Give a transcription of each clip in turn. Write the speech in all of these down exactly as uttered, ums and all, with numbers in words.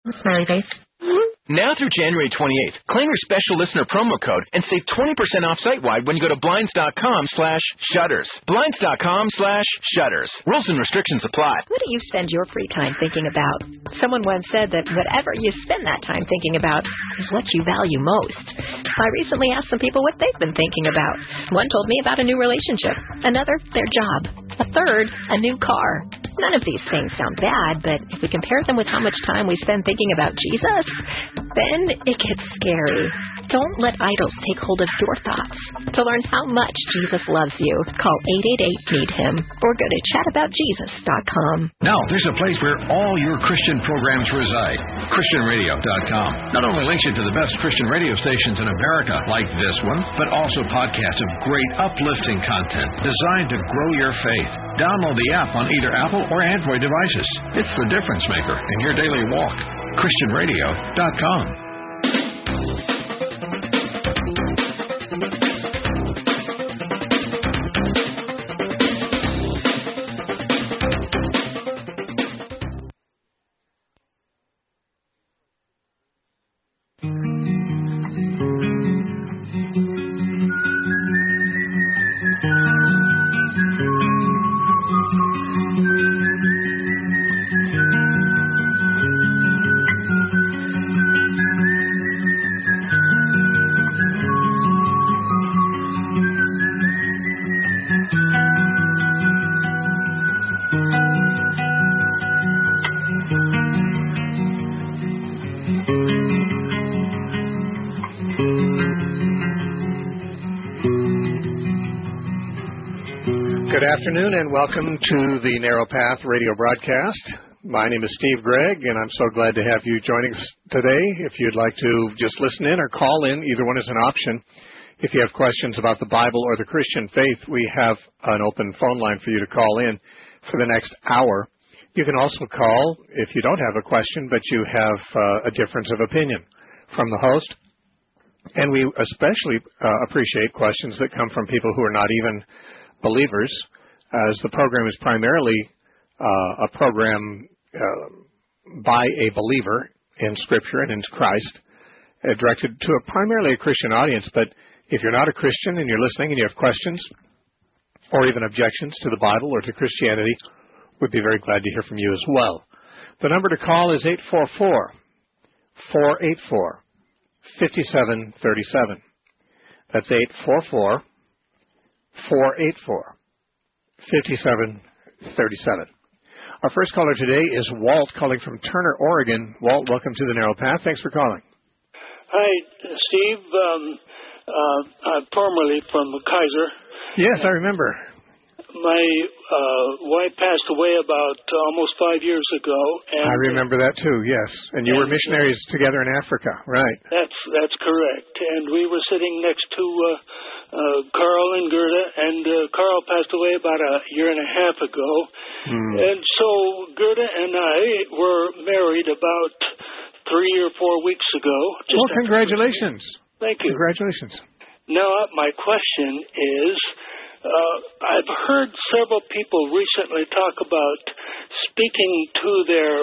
Smiley face. Now through January twenty-eighth, claim your special listener promo code and save twenty percent off site-wide when you go to Blinds.com slash shutters. Blinds.com slash shutters. Rules and restrictions apply. What do you spend your free time thinking about? Someone once said that whatever you spend that time thinking about is what you value most. I recently asked some people what they've been thinking about. One told me about a new relationship. Another, their job. A third, a new car. None of these things sound bad, but if we compare them with how much time we spend thinking about Jesus, then it gets scary. Don't let idols take hold of your thoughts. To learn how much Jesus loves you, call eight eight eight, meet him or go to chat about jesus dot com. Now, there's a place where all your Christian programs reside. Christian Radio dot com not only links you to the best Christian radio stations in America, like this one, but also podcasts of great uplifting content designed to grow your faith. Download the app on either Apple or Android devices. It's the difference maker in your daily walk. Christian Radio dot com. Good afternoon and welcome to the Narrow Path radio broadcast. My name is Steve Gregg and I'm so glad to have you joining us today. If you'd like to just listen in or call in, either one is an option. If you have questions about the Bible or the Christian faith, we have an open phone line for you to call in for the next hour. You can also call if you don't have a question, but you have uh, a difference of opinion from the host. And we especially uh, appreciate questions that come from people who are not even believers, as the program is primarily uh, a program uh, by a believer in Scripture and in Christ, uh, directed to a primarily a Christian audience. But if you're not a Christian and you're listening and you have questions or even objections to the Bible or to Christianity, we'd be very glad to hear from you as well. The number to call is eight four four, four eight four, five seven three seven. That's eight four four, four eight four, five seven three seven. Our first caller today is Walt, calling from Turner, Oregon. Walt, welcome to the Narrow Path. Thanks for calling. Hi, Steve. Um, uh, I'm formerly from Kaiser. Yes, I remember. My uh, wife passed away about almost five years ago. And I remember that too, yes. And you and, were missionaries together in Africa, right? That's that's correct. And we were sitting next to uh, uh, Carl and Gerda, and uh, Carl passed away about a year and a half ago. Hmm. And so Gerda and I were married about three or four weeks ago. Just well, congratulations. Thank you. Congratulations. Now, my question is, Uh, I've heard several people recently talk about speaking to their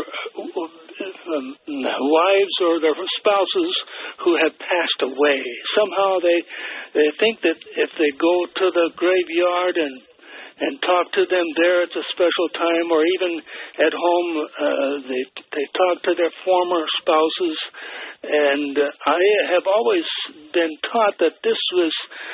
um, wives or their spouses who have passed away. Somehow they they think that if they go to the graveyard and and talk to them there, it's a special time, or even at home uh, they they talk to their former spouses. And uh, I have always been taught that this was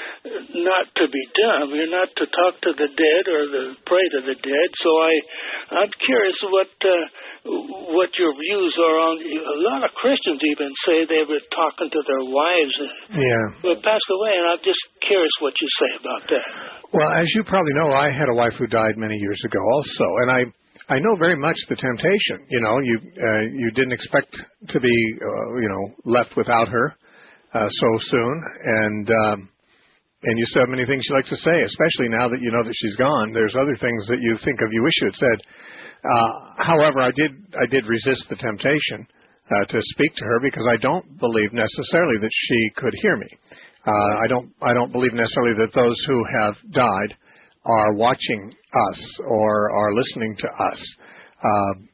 not to be done. We're not to talk to the dead or the pray to the dead. So I, I'm curious what uh, what your views are on. A lot of Christians even say they were talking to their wives yeah. who have passed away, and I'm just curious what you say about that. Well, as you probably know, I had a wife who died many years ago also, and I I know very much the temptation. You know, you uh, you didn't expect to be uh, you know left without her uh, so soon, and um, and you still have many things you like to say, especially now that you know that she's gone. There's other things that you think of you wish you had said. Uh, however, I did I did resist the temptation uh, to speak to her because I don't believe necessarily that she could hear me. Uh, I don't I don't believe necessarily that those who have died are watching us or are listening to us. Uh,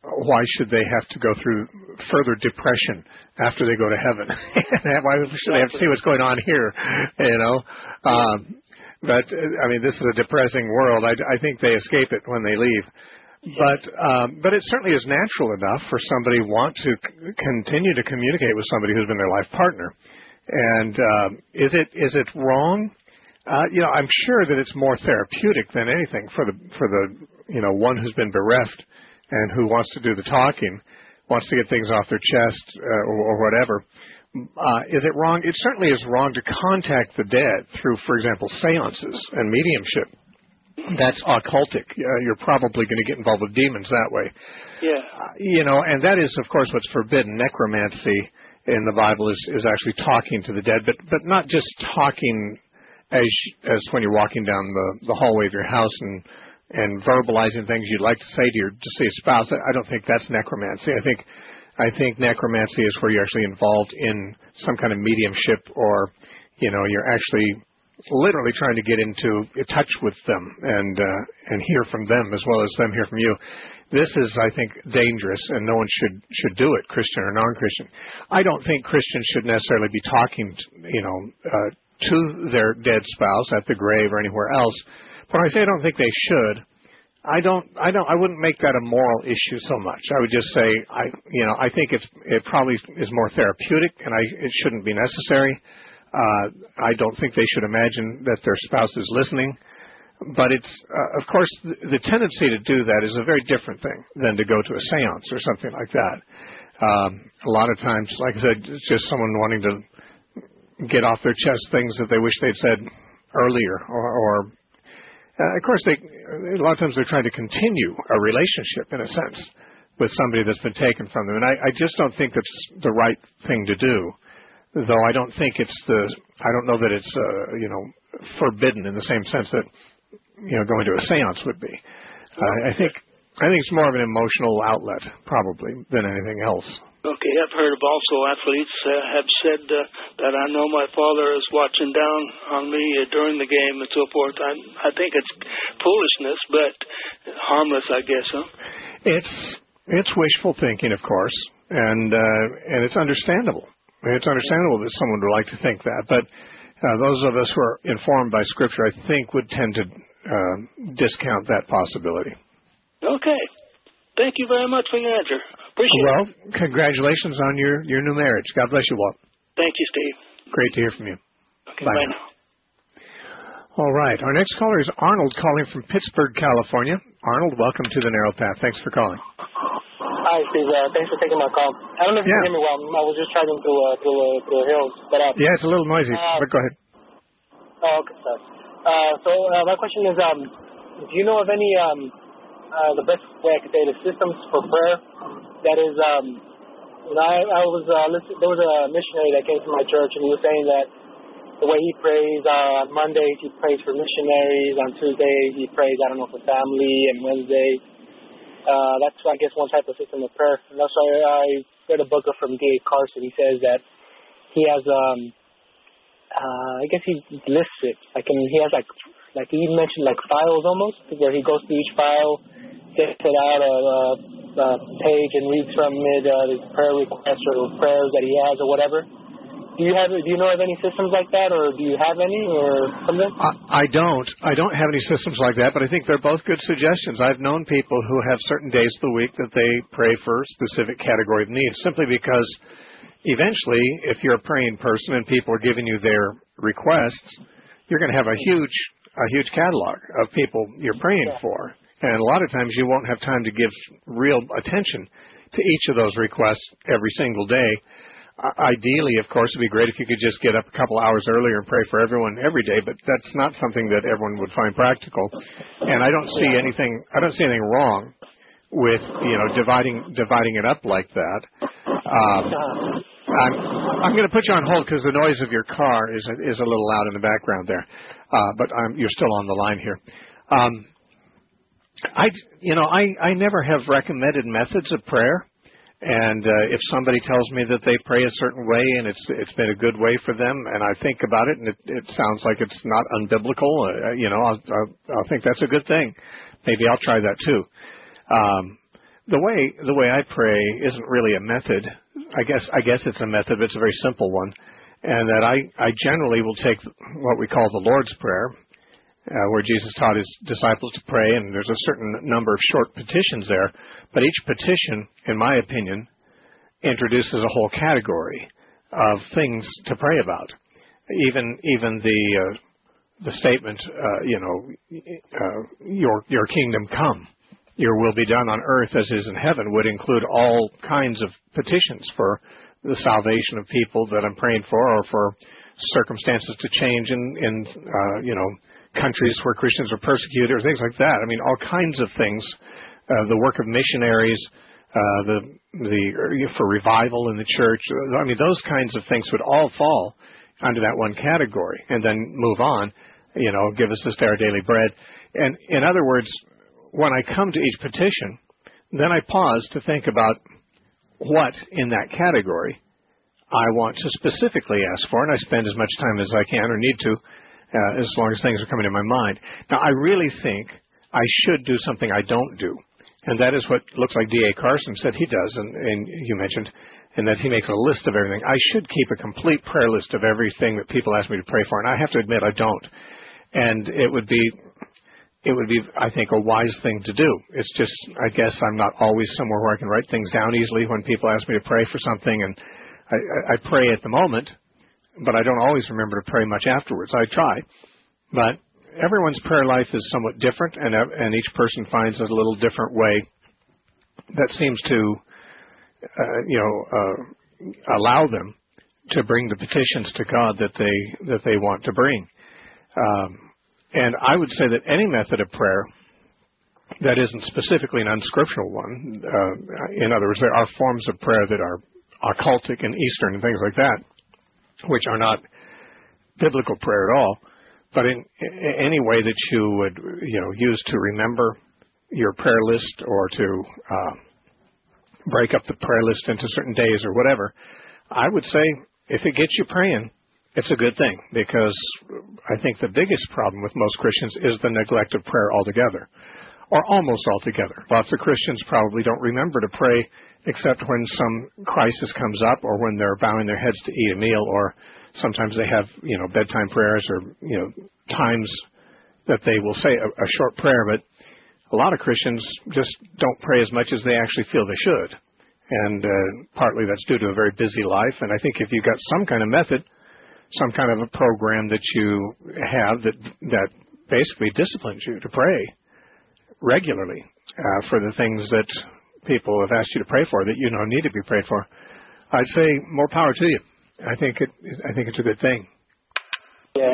why should they have to go through further depression after they go to heaven? Why should they have to see what's going on here? You know, um, but I mean, this is a depressing world. I, I think they escape it when they leave. But um, but it certainly is natural enough for somebody who want to c- continue to communicate with somebody who's been their life partner. And um, is it is it wrong? Uh, you know, I'm sure that it's more therapeutic than anything for the for the you know one who's been bereft and who wants to do the talking, wants to get things off their chest uh, or, or whatever. Uh, is it wrong? It certainly is wrong to contact the dead through, for example, seances and mediumship. That's occultic. Uh, you're probably going to get involved with demons that way. Yeah. Uh, you know, and that is, of course, what's forbidden. Necromancy in the Bible is, is actually talking to the dead, but but not just talking as as when you're walking down the, the hallway of your house and and verbalizing things you'd like to say to your deceased spouse. I don't think that's necromancy. I think I think necromancy is where you're actually involved in some kind of mediumship, or you know, you're actually literally trying to get into touch with them and uh, and hear from them as well as them hear from you. This is, I think, dangerous, and no one should should do it, Christian or non-Christian. I don't think Christians should necessarily be talking, to, you know, uh, to their dead spouse at the grave or anywhere else. But when I say I don't think they should, I don't, I don't, I wouldn't make that a moral issue so much. I would just say, I, you know, I think it's it probably is more therapeutic, and I it shouldn't be necessary. Uh, I don't think they should imagine that their spouse is listening. But it's, uh, of course, the, the tendency to do that is a very different thing than to go to a seance or something like that. Um, a lot of times, like I said, it's just someone wanting to get off their chest things that they wish they'd said earlier. Or, or uh, of course, they, a lot of times they're trying to continue a relationship, in a sense, with somebody that's been taken from them. And I, I just don't think that's the right thing to do. Though I don't think it's the, I don't know that it's, uh, you know, forbidden in the same sense that, you know, going to a seance would be. Uh, I think, I think it's more of an emotional outlet, probably, than anything else. Okay, I've heard of also athletes uh, have said uh, that I know my father is watching down on me uh, during the game and so forth. I, I think it's foolishness, but harmless, I guess, huh? It's, it's wishful thinking, of course, and, uh, and it's understandable. It's understandable that someone would like to think that, but uh, those of us who are informed by Scripture, I think, would tend to uh, discount that possibility. Okay. Thank you very much for your answer. Appreciate well, it. Well, congratulations on your, your new marriage. God bless you, Walt. Thank you, Steve. Great to hear from you. Okay, bye, bye now. All right. Our next caller is Arnold, calling from Pittsburgh, California. Arnold, welcome to the Narrow Path. Thanks for calling. Hi, Steve. Uh, thanks for taking my call. I don't know if you yeah. can hear me well. I was just driving through, uh, through, uh, through the hills. But, uh, yeah, it's a little noisy, uh, but go ahead. Oh, okay, sorry. Uh, so uh, my question is, um, do you know of any, um, uh, the best way I could say the systems for prayer? That is, um, you know, I, I was, uh, listening, there was a missionary that came to my church, and he was saying that the way he prays, uh, on Mondays he prays for missionaries, on Tuesdays he prays, I don't know, for family, and Wednesday. Uh, that's, I guess, one type of system of prayer. And also, I, I read a book from Dave Carson. He says that he has, um, uh, I guess he lists it. Like, I mean, he has, like, like he mentioned, like, files almost, where he goes through each file, gets it out a, a, a page and reads from it, uh, his prayer requests or prayers that he has or whatever. Do you have? Do you know of any systems like that, or do you have any, or something? I, I don't. I don't have any systems like that, but I think they're both good suggestions. I've known people who have certain days of the week that they pray for a specific category of needs, simply because eventually, if you're a praying person and people are giving you their requests, you're going to have a huge, a huge catalog of people you're praying yeah. for, and a lot of times you won't have time to give real attention to each of those requests every single day. Ideally, of course, it would be great if you could just get up a couple hours earlier and pray for everyone every day, but that's not something that everyone would find practical. And I don't see anything, I don't see anything wrong with, you know, dividing dividing it up like that. Um, I'm, I'm going to put you on hold because the noise of your car is is a little loud in the background there, uh, but I'm, you're still on the line here. Um, I, you know, I, I never have recommended methods of prayer. And uh, if somebody tells me that they pray a certain way and it's it's been a good way for them, and I think about it and it, it sounds like it's not unbiblical, uh, you know, I'll, I'll, I'll think that's a good thing. Maybe I'll try that too. Um, the way the way I pray isn't really a method. I guess I guess it's a method, but it's a very simple one, and that I, I generally will take what we call the Lord's Prayer, uh, where Jesus taught his disciples to pray, and there's a certain number of short petitions there, but each petition, in my opinion, introduces a whole category of things to pray about. Even even the uh, the statement, uh, you know, uh, your your kingdom come, your will be done on earth as is in heaven, would include all kinds of petitions for the salvation of people that I'm praying for, or for circumstances to change in, in uh, you know, countries where Christians are persecuted, or things like that. I mean, all kinds of things. Uh, the work of missionaries, uh, the the for revival in the church. I mean, those kinds of things would all fall under that one category, and then move on. You know, give us this day our daily bread. And in other words, when I come to each petition, then I pause to think about what in that category I want to specifically ask for, and I spend as much time as I can or need to, uh, as long as things are coming to my mind. Now, I really think I should do something I don't do, and that is what looks like D A Carson said he does, and, and you mentioned, and that he makes a list of everything. I should keep a complete prayer list of everything that people ask me to pray for, and I have to admit I don't. And it would be, it would be, I think, a wise thing to do. It's just, I guess I'm not always somewhere where I can write things down easily when people ask me to pray for something, and I, I pray at the moment, but I don't always remember to pray much afterwards. I try, but everyone's prayer life is somewhat different, and and each person finds a little different way that seems to, uh, you know, uh, allow them to bring the petitions to God that they that they want to bring. Um, and I would say that any method of prayer that isn't specifically an unscriptural one, uh, in other words, there are forms of prayer that are occultic and Eastern and things like that, which are not biblical prayer at all, but in, in any way that you would, you know, use to remember your prayer list, or to uh, break up the prayer list into certain days or whatever, I would say if it gets you praying, it's a good thing, because I think the biggest problem with most Christians is the neglect of prayer altogether, or almost altogether. Lots of Christians probably don't remember to pray except when some crisis comes up, or when they're bowing their heads to eat a meal, or sometimes they have, you know, bedtime prayers, or, you know, times that they will say a, a short prayer, but a lot of Christians just don't pray as much as they actually feel they should. And uh, partly that's due to a very busy life. And I think if you've got some kind of method, some kind of a program that you have that that basically disciplines you to pray regularly uh, for the things that people have asked you to pray for, that you know need to be prayed for, I'd say more power to you. I think it. I think it's a good thing. Yeah,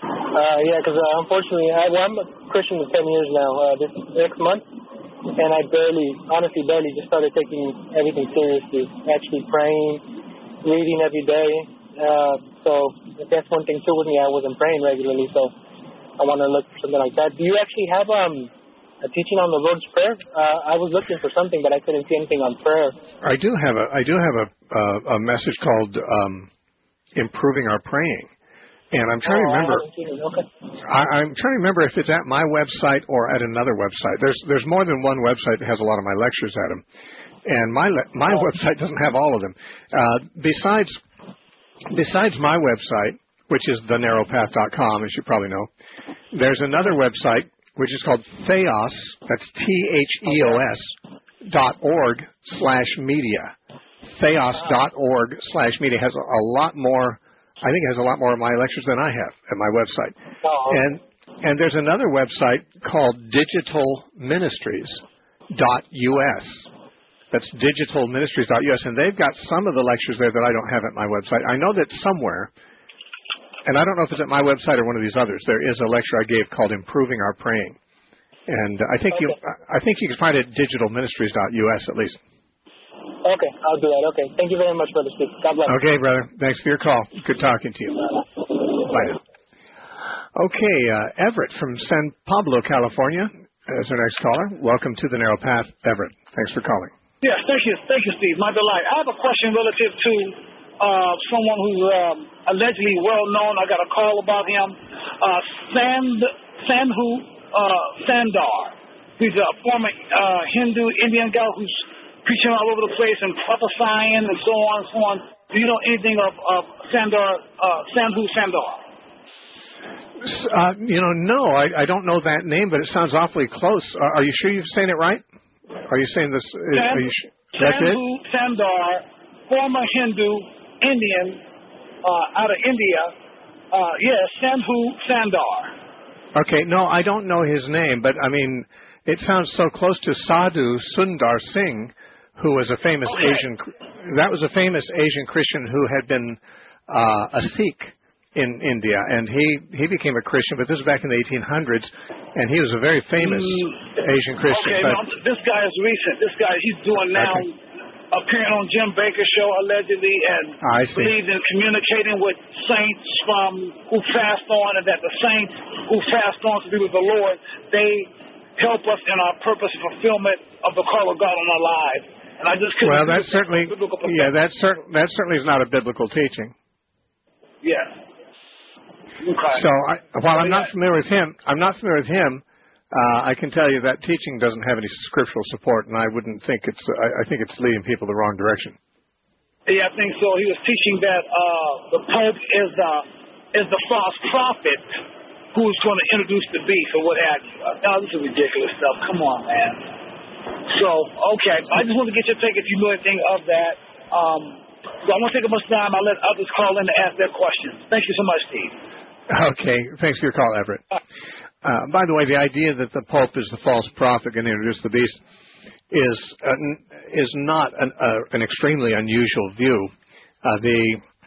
uh, yeah. Because uh, unfortunately, I, well, I'm a Christian for ten years now. Uh, this next month, and I barely, honestly, barely just started taking everything seriously. Actually praying, reading every day. Uh, so that's one thing too with me. I wasn't praying regularly, so I want to look for something like that. Do you actually have um, a teaching on the Lord's Prayer? Uh, I was looking for something, but I couldn't see anything on prayer. I do have a I do have a uh, a message called um, "Improving Our Praying," and I'm trying oh, to remember. I okay. I, I'm trying to remember if it's at my website or at another website. There's there's more than one website that has a lot of my lectures at them, and my my oh. website doesn't have all of them. Uh, besides. Besides my website, which is the narrow path dot com, as you probably know, there's another website which is called Theos, that's T H E O S, dot org slash media. Theos dot org slash media has a, a lot more, I think it has a lot more of my lectures than I have at my website. And and there's another website called digital ministries dot U S. That's digital ministries dot U S, and they've got some of the lectures there that I don't have at my website. I know that somewhere, and I don't know if it's at my website or one of these others, there is a lecture I gave called Improving Our Praying. And I think okay. you I think you can find it at digital ministries dot U S at least. Okay, I'll do that. Okay. Thank you very much, Brother Steve. God bless. Okay, brother. Thanks for your call. Good talking to you. Bye now. Okay, uh, Everett from San Pablo, California, is our next caller. Welcome to the Narrow Path, Everett. Thanks for calling. Yes, thank you, thank you, Steve. My delight. I have a question relative to uh, someone who's um, allegedly well known. I got a call about him. Uh, Sand, Sandhu uh, Sandar. He's a former uh, Hindu Indian guy who's preaching all over the place and prophesying and so on and so on. Do you know anything of, of Sandor, uh, Sandhu Sandor? Uh, you know, no, I, I don't know that name, but it sounds awfully close. Uh, are you sure you're saying it right? Are you saying this? Is, Sand, are you sh- that's Sandhu it? Sandor, former Hindu Indian uh, out of India. Uh, yes, Sandhu Sandor. Okay, no, I don't know his name, but I mean, it sounds so close to Sadhu Sundar Singh, who was a famous okay. Asian. That was a famous Asian Christian who had been uh, a Sikh in India, and he he became a Christian, but this is back in the eighteen hundreds, and he was a very famous mm, Asian Christian. Okay, but, no, this guy is recent. This guy, he's doing now, okay. appearing on Jim Baker's show allegedly, and I see. believes in communicating with saints from who fast on, and that the saints who fast on to be with the Lord, they help us in our purpose and fulfillment of the call of God on our lives. And I just couldn't. Well, that certainly, yeah, that cer- that certainly is not a biblical teaching. Yeah. Okay. So, I, while I'm not familiar with him, I'm not familiar with him. Uh, I can tell you that teaching doesn't have any scriptural support, and I wouldn't think it's. I, I think it's leading people the wrong direction. Yeah, I think so. He was teaching that uh, the Pope is the is the false prophet who's going to introduce the beast or what have you. Uh, oh, this is ridiculous stuff. Come on, man. So, okay, I just want to get your take if you know anything of that. Um, so I won't take up much time. I'll let others call in to ask their questions. Thank you so much, Steve. Okay, thanks for your call, Everett. Uh, by the way, the idea that the Pope is the false prophet going to introduce the beast is uh, is not an, uh, an extremely unusual view. Uh, the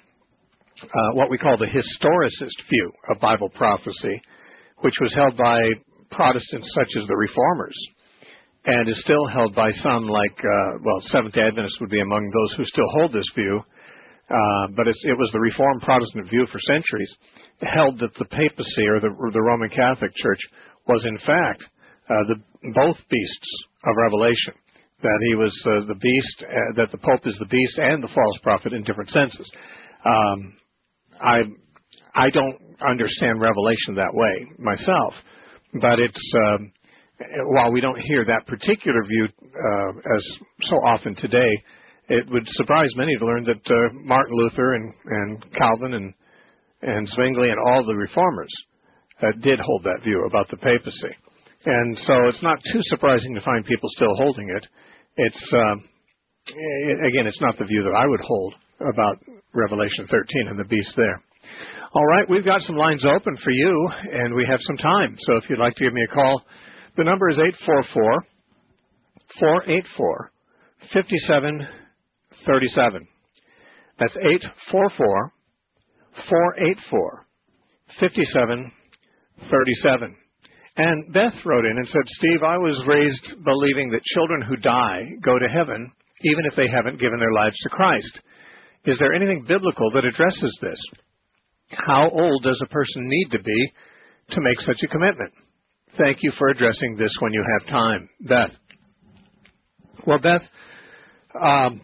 uh, what we call the historicist view of Bible prophecy, which was held by Protestants such as the Reformers, and is still held by some like, uh, well, Seventh-day Adventists would be among those who still hold this view, uh, but it's, it was the Reformed Protestant view for centuries, held that the papacy or the, or the Roman Catholic Church was in fact uh, the both beasts of Revelation, that he was uh, the beast, uh, that the Pope is the beast and the false prophet in different senses. Um, I I don't understand Revelation that way myself, but it's um, while we don't hear that particular view uh, as so often today, it would surprise many to learn that uh, Martin Luther and, and Calvin and and Zwingli and all the reformers uh, did hold that view about the papacy. And so it's not too surprising to find people still holding it. It's, uh, again, it's not the view that I would hold about Revelation thirteen and the beast there. All right, we've got some lines open for you, and we have some time. So if you'd like to give me a call, the number is eight four four, four eight four, five seven three seven. That's eight four four, four eight four, five seven three seven. And Beth wrote in and said, Steve, I was raised believing that children who die go to heaven even if they haven't given their lives to Christ. Is there anything biblical that addresses this? How old does a person need to be to make such a commitment? Thank you for addressing this when you have time. Beth. Well, Beth, um,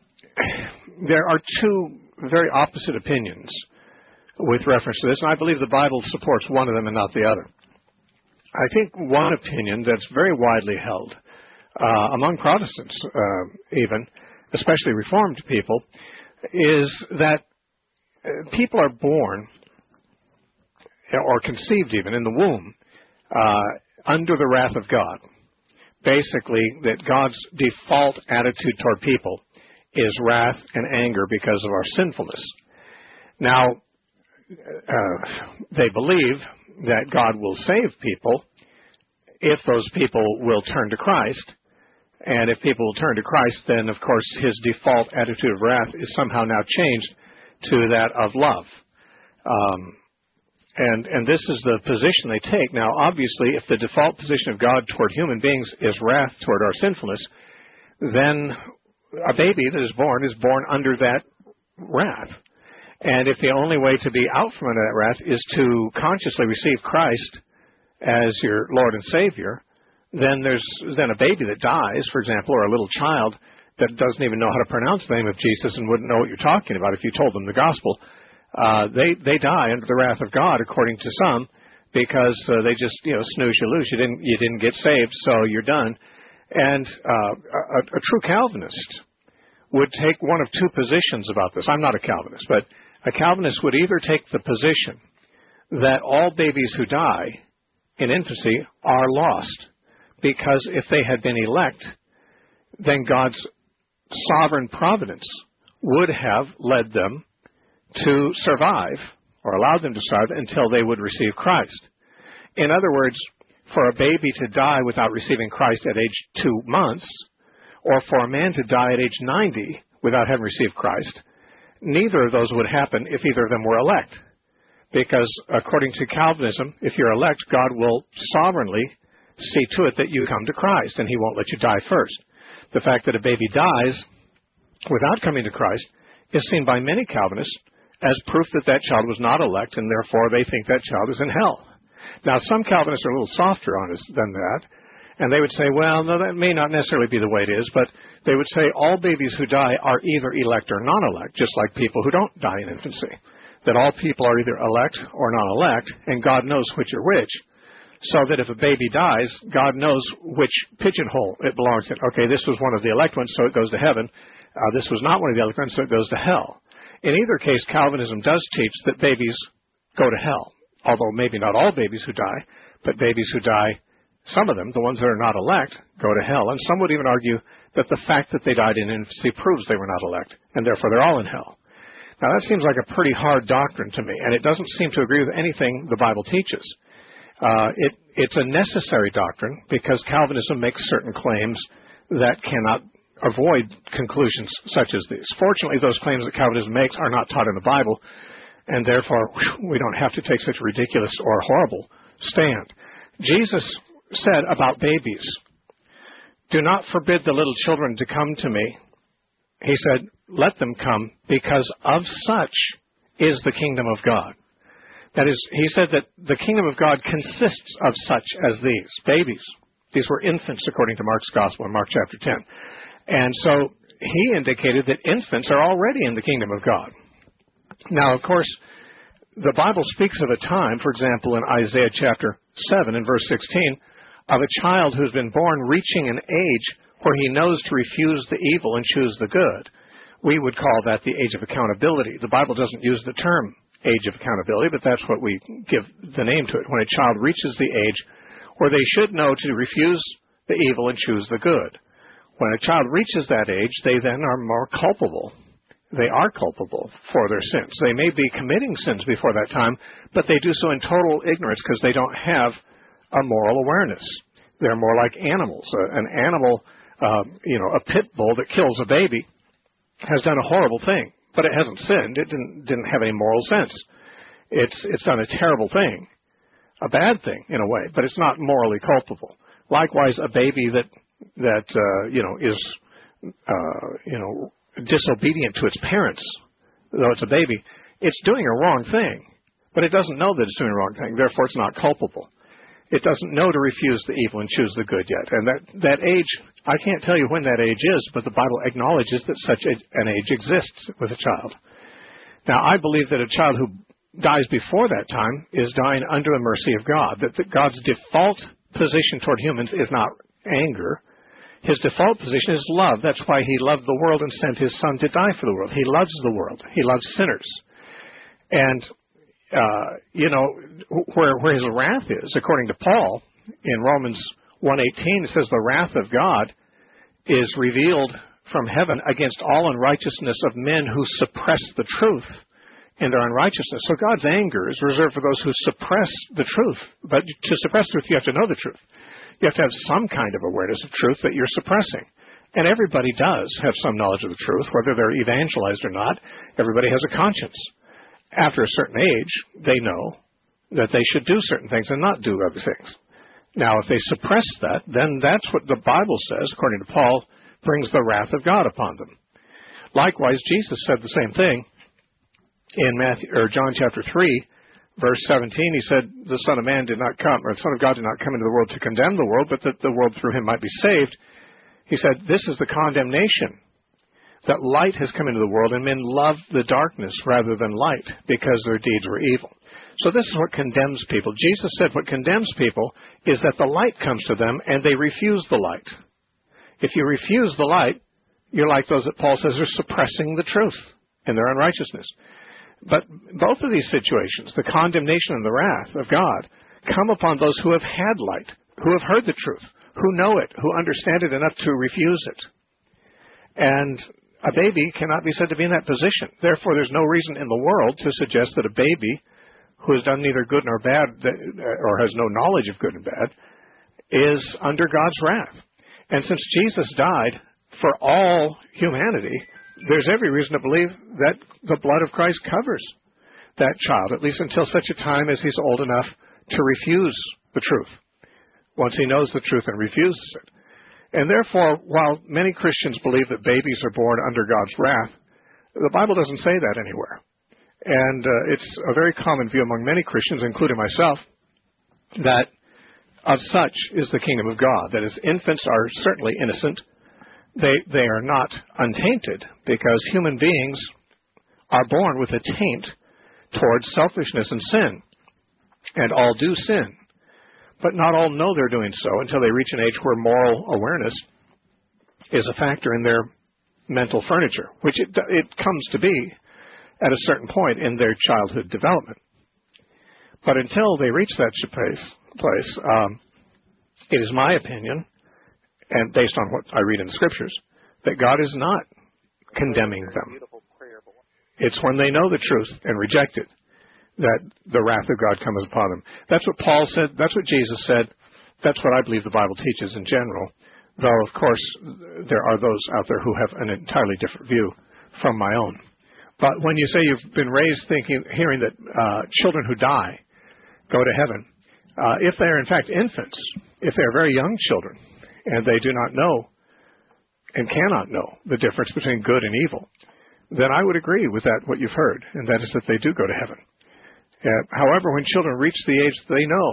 there are two very opposite opinions with reference to this, and I believe the Bible supports one of them and not the other. I think one opinion that's very widely held uh, among Protestants uh, even, especially Reformed people, is that uh, people are born or conceived even in the womb uh, under the wrath of God. Basically, that God's default attitude toward people is wrath and anger because of our sinfulness. Now, uh, they believe that God will save people if those people will turn to Christ. And if people will turn to Christ, then, of course, his default attitude of wrath is somehow now changed to that of love. Um, and, and this is the position they take. Now, obviously, if the default position of God toward human beings is wrath toward our sinfulness, then a baby that is born is born under that wrath. And if the only way to be out from under that wrath is to consciously receive Christ as your Lord and Savior, then there's then a baby that dies, for example, or a little child that doesn't even know how to pronounce the name of Jesus and wouldn't know what you're talking about if you told them the gospel. Uh, they, they die under the wrath of God, according to some, because uh, they just, you know, snooze you lose. You didn't, you didn't get saved, so you're done. And uh, a, a true Calvinist would take one of two positions about this. I'm not a Calvinist, but a Calvinist would either take the position that all babies who die in infancy are lost, because if they had been elect, then God's sovereign providence would have led them to survive, or allowed them to survive, until they would receive Christ. In other words, for a baby to die without receiving Christ at age two months, or for a man to die at age ninety without having received Christ, neither of those would happen if either of them were elect. Because according to Calvinism, if you're elect, God will sovereignly see to it that you come to Christ, and he won't let you die first. The fact that a baby dies without coming to Christ is seen by many Calvinists as proof that that child was not elect, and therefore they think that child is in hell. Now, some Calvinists are a little softer on us than that, and they would say, well, no, that may not necessarily be the way it is, but they would say all babies who die are either elect or non-elect, just like people who don't die in infancy. That all people are either elect or non-elect, and God knows which are which, so that if a baby dies, God knows which pigeonhole it belongs in. Okay, this was one of the elect ones, so it goes to heaven. Uh, this was not one of the elect ones, so it goes to hell. In either case, Calvinism does teach that babies go to hell, although maybe not all babies who die, but babies who die, some of them, the ones that are not elect, go to hell. And some would even argue that the fact that they died in infancy proves they were not elect, and therefore they're all in hell. Now, that seems like a pretty hard doctrine to me, and it doesn't seem to agree with anything the Bible teaches. Uh, it, it's a necessary doctrine because Calvinism makes certain claims that cannot avoid conclusions such as these. Fortunately, those claims that Calvinism makes are not taught in the Bible, and therefore we don't have to take such a ridiculous or horrible stand. Jesus said about babies, "Do not forbid the little children to come to me." He said, "Let them come, because of such is the kingdom of God." That is, he said that the kingdom of God consists of such as these, babies. These were infants, according to Mark's Gospel in Mark chapter ten. And so he indicated that infants are already in the kingdom of God. Now, of course, the Bible speaks of a time, for example, in Isaiah chapter seven and verse sixteen, of a child who's been born reaching an age where he knows to refuse the evil and choose the good. We would call that the age of accountability. The Bible doesn't use the term age of accountability, but that's what we give the name to it. When a child reaches the age where they should know to refuse the evil and choose the good. When a child reaches that age, they then are more culpable. They are culpable for their sins. They may be committing sins before that time, but they do so in total ignorance because they don't have a moral awareness. They're more like animals. Uh, an animal, uh, you know, a pit bull that kills a baby has done a horrible thing, but it hasn't sinned. It didn't, didn't have any moral sense. It's, it's done a terrible thing, a bad thing in a way, but it's not morally culpable. Likewise, a baby that, that uh, you know, is, uh, you know, disobedient to its parents, though it's a baby, it's doing a wrong thing, but it doesn't know that it's doing a wrong thing, therefore it's not culpable. It doesn't know to refuse the evil and choose the good yet. And that, that age, I can't tell you when that age is, but the Bible acknowledges that such a, an age exists with a child. Now, I believe that a child who dies before that time is dying under the mercy of God, that, that God's default position toward humans is not anger. His default position is love. That's why he loved the world and sent his son to die for the world. He loves the world. He loves sinners. And Uh, you know, where, where his wrath is, according to Paul, in Romans one eighteen, it says the wrath of God is revealed from heaven against all unrighteousness of men who suppress the truth in their unrighteousness. So God's anger is reserved for those who suppress the truth. But to suppress truth, you have to know the truth. You have to have some kind of awareness of truth that you're suppressing. And everybody does have some knowledge of the truth, whether they're evangelized or not. Everybody has a conscience. After a certain age, they know that they should do certain things and not do other things. Now, if they suppress that, then that's what the Bible says, according to Paul, brings the wrath of God upon them. Likewise, Jesus said the same thing in Matthew or John chapter three, verse seventeen. He said, "The Son of Man did not come, or the Son of God did not come into the world to condemn the world, but that the world through him might be saved." He said, "This is the condemnation, that light has come into the world, and men love the darkness rather than light, because their deeds were evil." So this is what condemns people. Jesus said what condemns people is that the light comes to them and they refuse the light. If you refuse the light, you're like those that Paul says are suppressing the truth in their unrighteousness. But both of these situations, the condemnation and the wrath of God, come upon those who have had light, who have heard the truth, who know it, who understand it enough to refuse it. And a baby cannot be said to be in that position. Therefore, there's no reason in the world to suggest that a baby who has done neither good nor bad, or has no knowledge of good and bad, is under God's wrath. And since Jesus died for all humanity, there's every reason to believe that the blood of Christ covers that child, at least until such a time as he's old enough to refuse the truth, once he knows the truth and refuses it. And therefore, while many Christians believe that babies are born under God's wrath, the Bible doesn't say that anywhere. And uh, it's a very common view among many Christians, including myself, that of such is the kingdom of God. That is, infants are certainly innocent. They, they are not untainted, because human beings are born with a taint towards selfishness and sin. And all do sin. But not all know they're doing so until they reach an age where moral awareness is a factor in their mental furniture, which it, it comes to be at a certain point in their childhood development. But until they reach that place, place um, it is my opinion, and based on what I read in the Scriptures, that God is not condemning them. It's when they know the truth and reject it that the wrath of God comes upon them. That's what Paul said. That's what Jesus said. That's what I believe the Bible teaches in general, though, of course, there are those out there who have an entirely different view from my own. But when you say you've been raised thinking, hearing that uh, children who die go to heaven, uh, if they are in fact infants, if they are very young children, and they do not know and cannot know the difference between good and evil, then I would agree with that, what you've heard, and that is that they do go to heaven. Uh, however, when children reach the age they know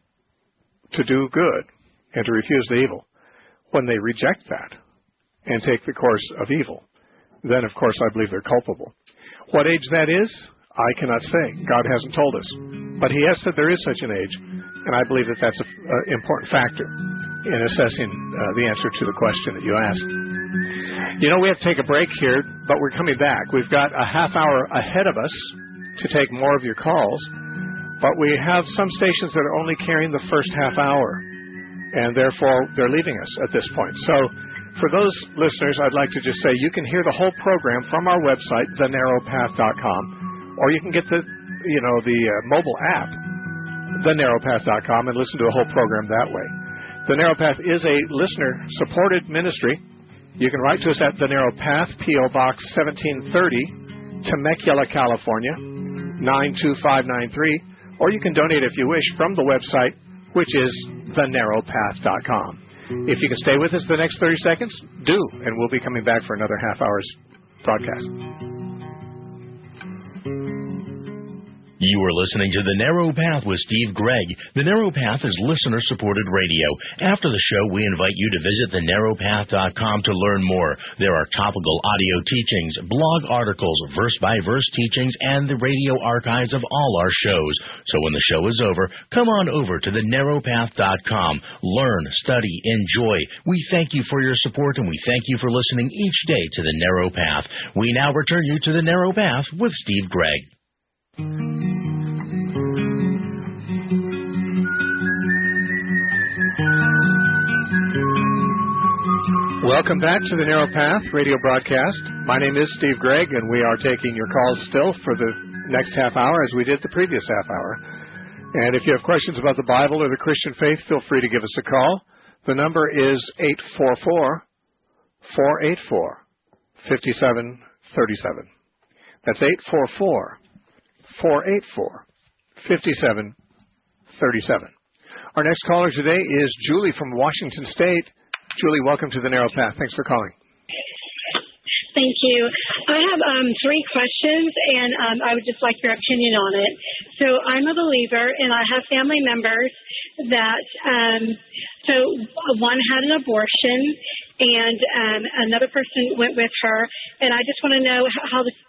to do good and to refuse the evil, when they reject that and take the course of evil, then, of course, I believe they're culpable. What age that is, I cannot say. God hasn't told us. But he has said there is such an age, and I believe that that's an important factor in assessing uh, the answer to the question that you asked. You know, we have to take a break here, but we're coming back. We've got a half hour ahead of us to take more of your calls, but we have some stations that are only carrying the first half hour, and therefore they're leaving us at this point. So for those listeners, I'd like to just say you can hear the whole program from our website, the narrow path dot com, or you can get the, you know, the uh, mobile app, the narrow path dot com, and listen to a whole program that way. The Narrow Path is a listener-supported ministry. You can write to us at The Narrow Path, P O Box seventeen thirty, Temecula, California, nine two five nine three, or you can donate if you wish from the website, which is the narrow path dot com. If you can stay with us the next thirty seconds, do, and we'll be coming back for another half hour's broadcast. You are listening to The Narrow Path with Steve Gregg. The Narrow Path is listener-supported radio. After the show, we invite you to visit the narrow path dot com to learn more. There are topical audio teachings, blog articles, verse-by-verse teachings, and the radio archives of all our shows. So when the show is over, come on over to the narrow path dot com. Learn, study, enjoy. We thank you for your support, and we thank you for listening each day to The Narrow Path. We now return you to The Narrow Path with Steve Gregg. Welcome back to the Narrow Path radio broadcast. My name is Steve Gregg, and we are taking your calls still for the next half hour as we did the previous half hour. And if you have questions about the Bible or the Christian faith, feel free to give us a call. The number is eight four four, four eight four, five seven three seven. That's eight four four, four eight four, five seven three seven. Our next caller today is Julie from Washington State. Julie, welcome to the Narrow Path. Thanks for calling. Thank you. I have um, three questions, and um, I would just like your opinion on it. So I'm a believer, and I have family members that, um, so one had an abortion, and um, another person went with her, and I just want to know how the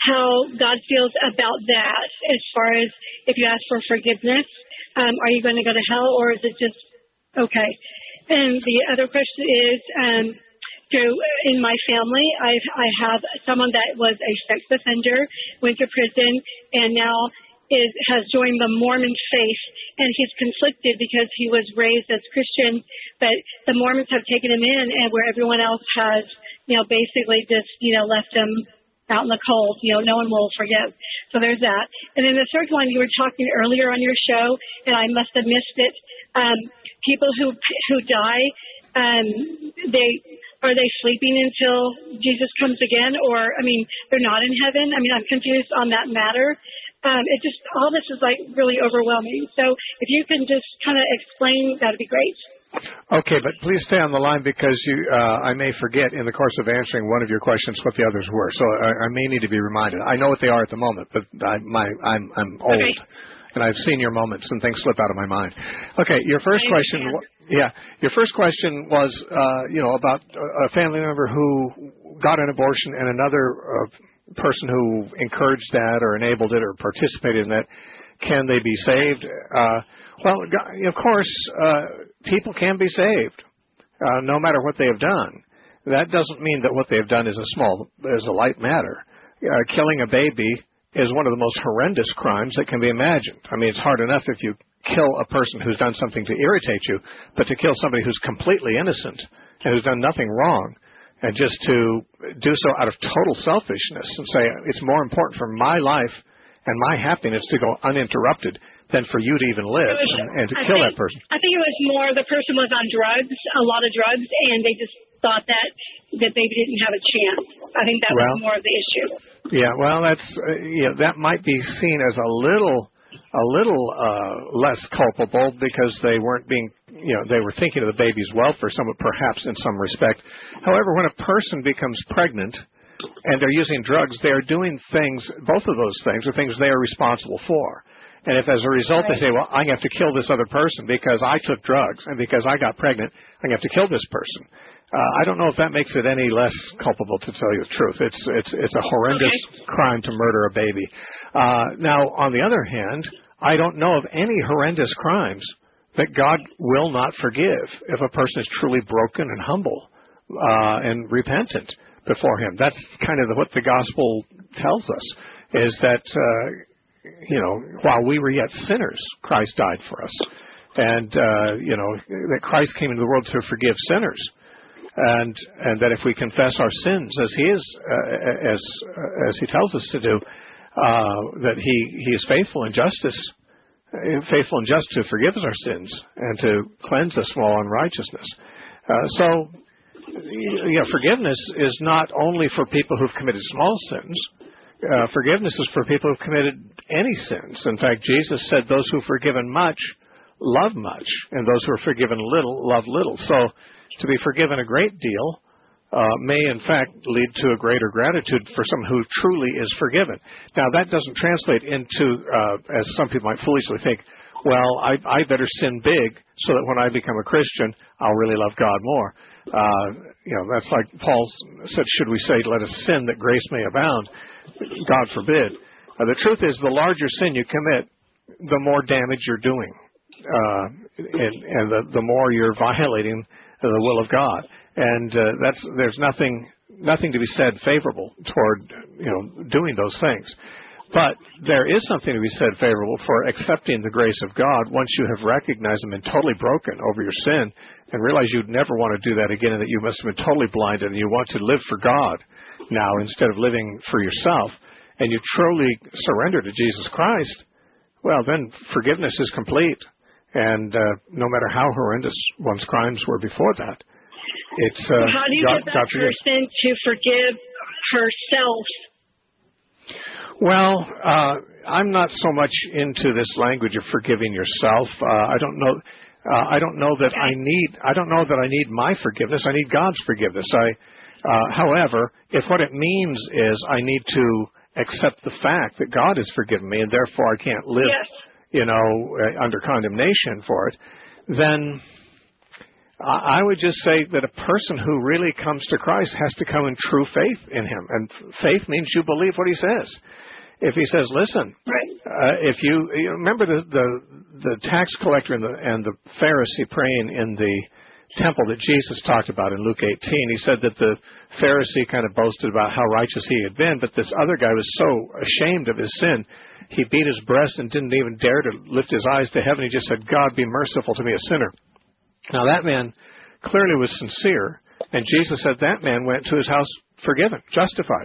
how God feels about that as far as if you ask for forgiveness, um, are you going to go to hell, or is it just okay? And the other question is, um, so in my family, I I have someone that was a sex offender, went to prison, and now is has joined the Mormon faith, and he's conflicted because he was raised as Christian, but the Mormons have taken him in, and where everyone else has, you know, basically just, you know, left him out in the cold. You know, no one will forgive. So there's that. And then the third one, you were talking earlier on your show, and I must have missed it. Um, people who who die, um, they are they sleeping until Jesus comes again, or I mean, they're not in heaven? I mean, I'm confused on that matter. Um, it just all this is like really overwhelming. So if you can just kind of explain, that'd be great. Okay, but please stay on the line because you, uh, I may forget in the course of answering one of your questions what the others were. So I, I may need to be reminded. I know what they are at the moment, but I, my, I'm, I'm old, okay. And I've seen your moments and things slip out of my mind. Okay, your first question, yeah, your first question was, uh, you know, about a family member who got an abortion and another uh, person who encouraged that or enabled it or participated in that. Can they be saved? Uh, well, of course, uh, people can be saved, uh, no matter what they have done. That doesn't mean that what they have done is a small, is a light matter. Uh, killing a baby is one of the most horrendous crimes that can be imagined. I mean, it's hard enough if you kill a person who's done something to irritate you, but to kill somebody who's completely innocent and who's done nothing wrong, and just to do so out of total selfishness and say, it's more important for my life and my happiness to go uninterrupted than for you to even live was, and, and to I kill think, that person. I think it was more the person was on drugs, a lot of drugs, and they just thought that that baby didn't have a chance. I think that well, was more of the issue. Yeah, well, that's uh, yeah, that might be seen as a little a little uh, less culpable because they weren't being, you know, they were thinking of the baby's welfare, somewhat perhaps in some respect. However, when a person becomes pregnant and they're using drugs, they are doing things, both of those things are things they are responsible for. And if as a result right. they say, well, I'm going to have to kill this other person because I took drugs and because I got pregnant, I'm going to have to kill this person. Uh, I don't know if that makes it any less culpable, to tell you the truth. It's it's it's a horrendous okay. crime to murder a baby. Uh, now, on the other hand, I don't know of any horrendous crimes that God will not forgive if a person is truly broken and humble uh, and repentant before Him. That's kind of what the gospel tells us, is that, uh, you know, while we were yet sinners, Christ died for us. And, uh, you know, that Christ came into the world to forgive sinners. And and that if we confess our sins as He is, uh, as uh, as He tells us to do, uh, that He He is faithful and justice, faithful and just to forgive us our sins and to cleanse us from all unrighteousness. Uh, so, you know, forgiveness is not only for people who've committed small sins. Uh, forgiveness is for people who've committed any sins. In fact, Jesus said, "Those who are forgiven much love much, and those who are forgiven little love little." So, to be forgiven a great deal uh, may, in fact, lead to a greater gratitude for someone who truly is forgiven. Now, that doesn't translate into, uh, as some people might foolishly think, well, I, I better sin big so that when I become a Christian, I'll really love God more. Uh, you know, that's like Paul said, should we say, let us sin that grace may abound? God forbid. Uh, the truth is, the larger sin you commit, the more damage you're doing, uh, and, and the, the more you're violating the will of God, and uh, that's there's nothing nothing to be said favorable toward, you know, doing those things. But there is something to be said favorable for accepting the grace of God once you have recognized and been totally broken over your sin, and realize you'd never want to do that again, and that you must have been totally blinded, and you want to live for God now instead of living for yourself, and you truly surrender to Jesus Christ. Well, then forgiveness is complete. And uh, no matter how horrendous one's crimes were before that, it's uh, how do you God, get that God person to forgive herself? Well, uh, I'm not so much into this language of forgiving yourself. Uh, I don't know. Uh, I don't know that I need. I don't know that I need my forgiveness. I need God's forgiveness. I, uh, however, if what it means is I need to accept the fact that God has forgiven me, and therefore I can't live. Yes. you know, uh, under condemnation for it, then I would just say that a person who really comes to Christ has to come in true faith in him. And faith means you believe what he says. If he says, listen, uh, if you, you remember the, the the tax collector and the, and the Pharisee praying in the temple that Jesus talked about in Luke eighteen, he said that the Pharisee kind of boasted about how righteous he had been, but this other guy was so ashamed of his sin, he beat his breast and didn't even dare to lift his eyes to heaven. He just said, God, be merciful to me, a sinner. Now that man clearly was sincere, and Jesus said that man went to his house forgiven, justified.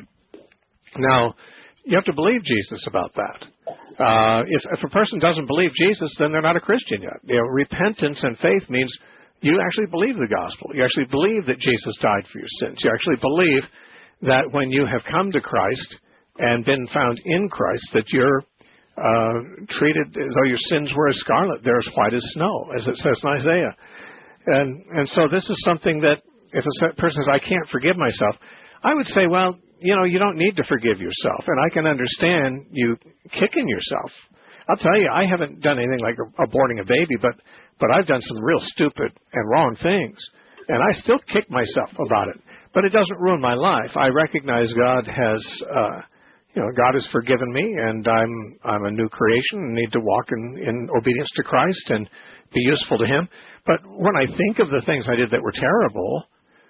Now, you have to believe Jesus about that. Uh, if, if a person doesn't believe Jesus, then they're not a Christian yet. You know, repentance and faith means you actually believe the gospel. You actually believe that Jesus died for your sins. You actually believe that when you have come to Christ and been found in Christ, that you're uh, treated as though your sins were as scarlet. They're as white as snow, as it says in Isaiah. And, and so this is something that if a person says, I can't forgive myself, I would say, well, you know, you don't need to forgive yourself. And I can understand you kicking yourself. I'll tell you, I haven't done anything like aborting a baby, but, but I've done some real stupid and wrong things. And I still kick myself about it. But it doesn't ruin my life. I recognize God has, uh, you know, God has forgiven me, and I'm I'm a new creation and need to walk in, in obedience to Christ and be useful to Him. But when I think of the things I did that were terrible,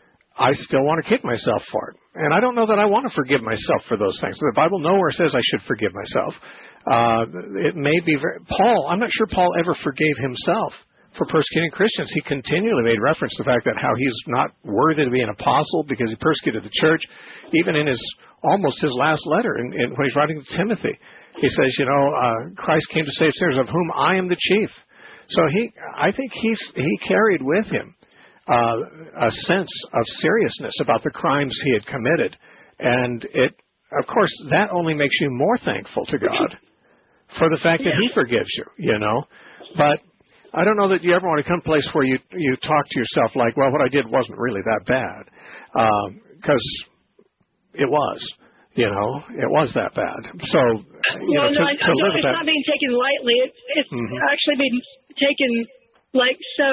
I still want to kick myself for it. And I don't know that I want to forgive myself for those things. The Bible nowhere says I should forgive myself. Uh, it may be very, Paul, I'm not sure Paul ever forgave himself for persecuting Christians. He continually made reference to the fact that how he's not worthy to be an apostle because he persecuted the church. Even in his, almost his last letter, in, in, when he's writing to Timothy, he says, you know, uh, Christ came to save sinners, of whom I am the chief. So he, I think he's, he carried with him Uh, a sense of seriousness about the crimes he had committed. And it, of course, that only makes you more thankful to God for the fact that He forgives you, you know. But I don't know that you ever want to come to a place where you, you talk to yourself like, well, what I did wasn't really that bad. Because um, it was, you know, it was that bad. So, you well, know, to, no, I, to I live it's that, not being taken lightly. It's, it's mm-hmm. actually being taken like so...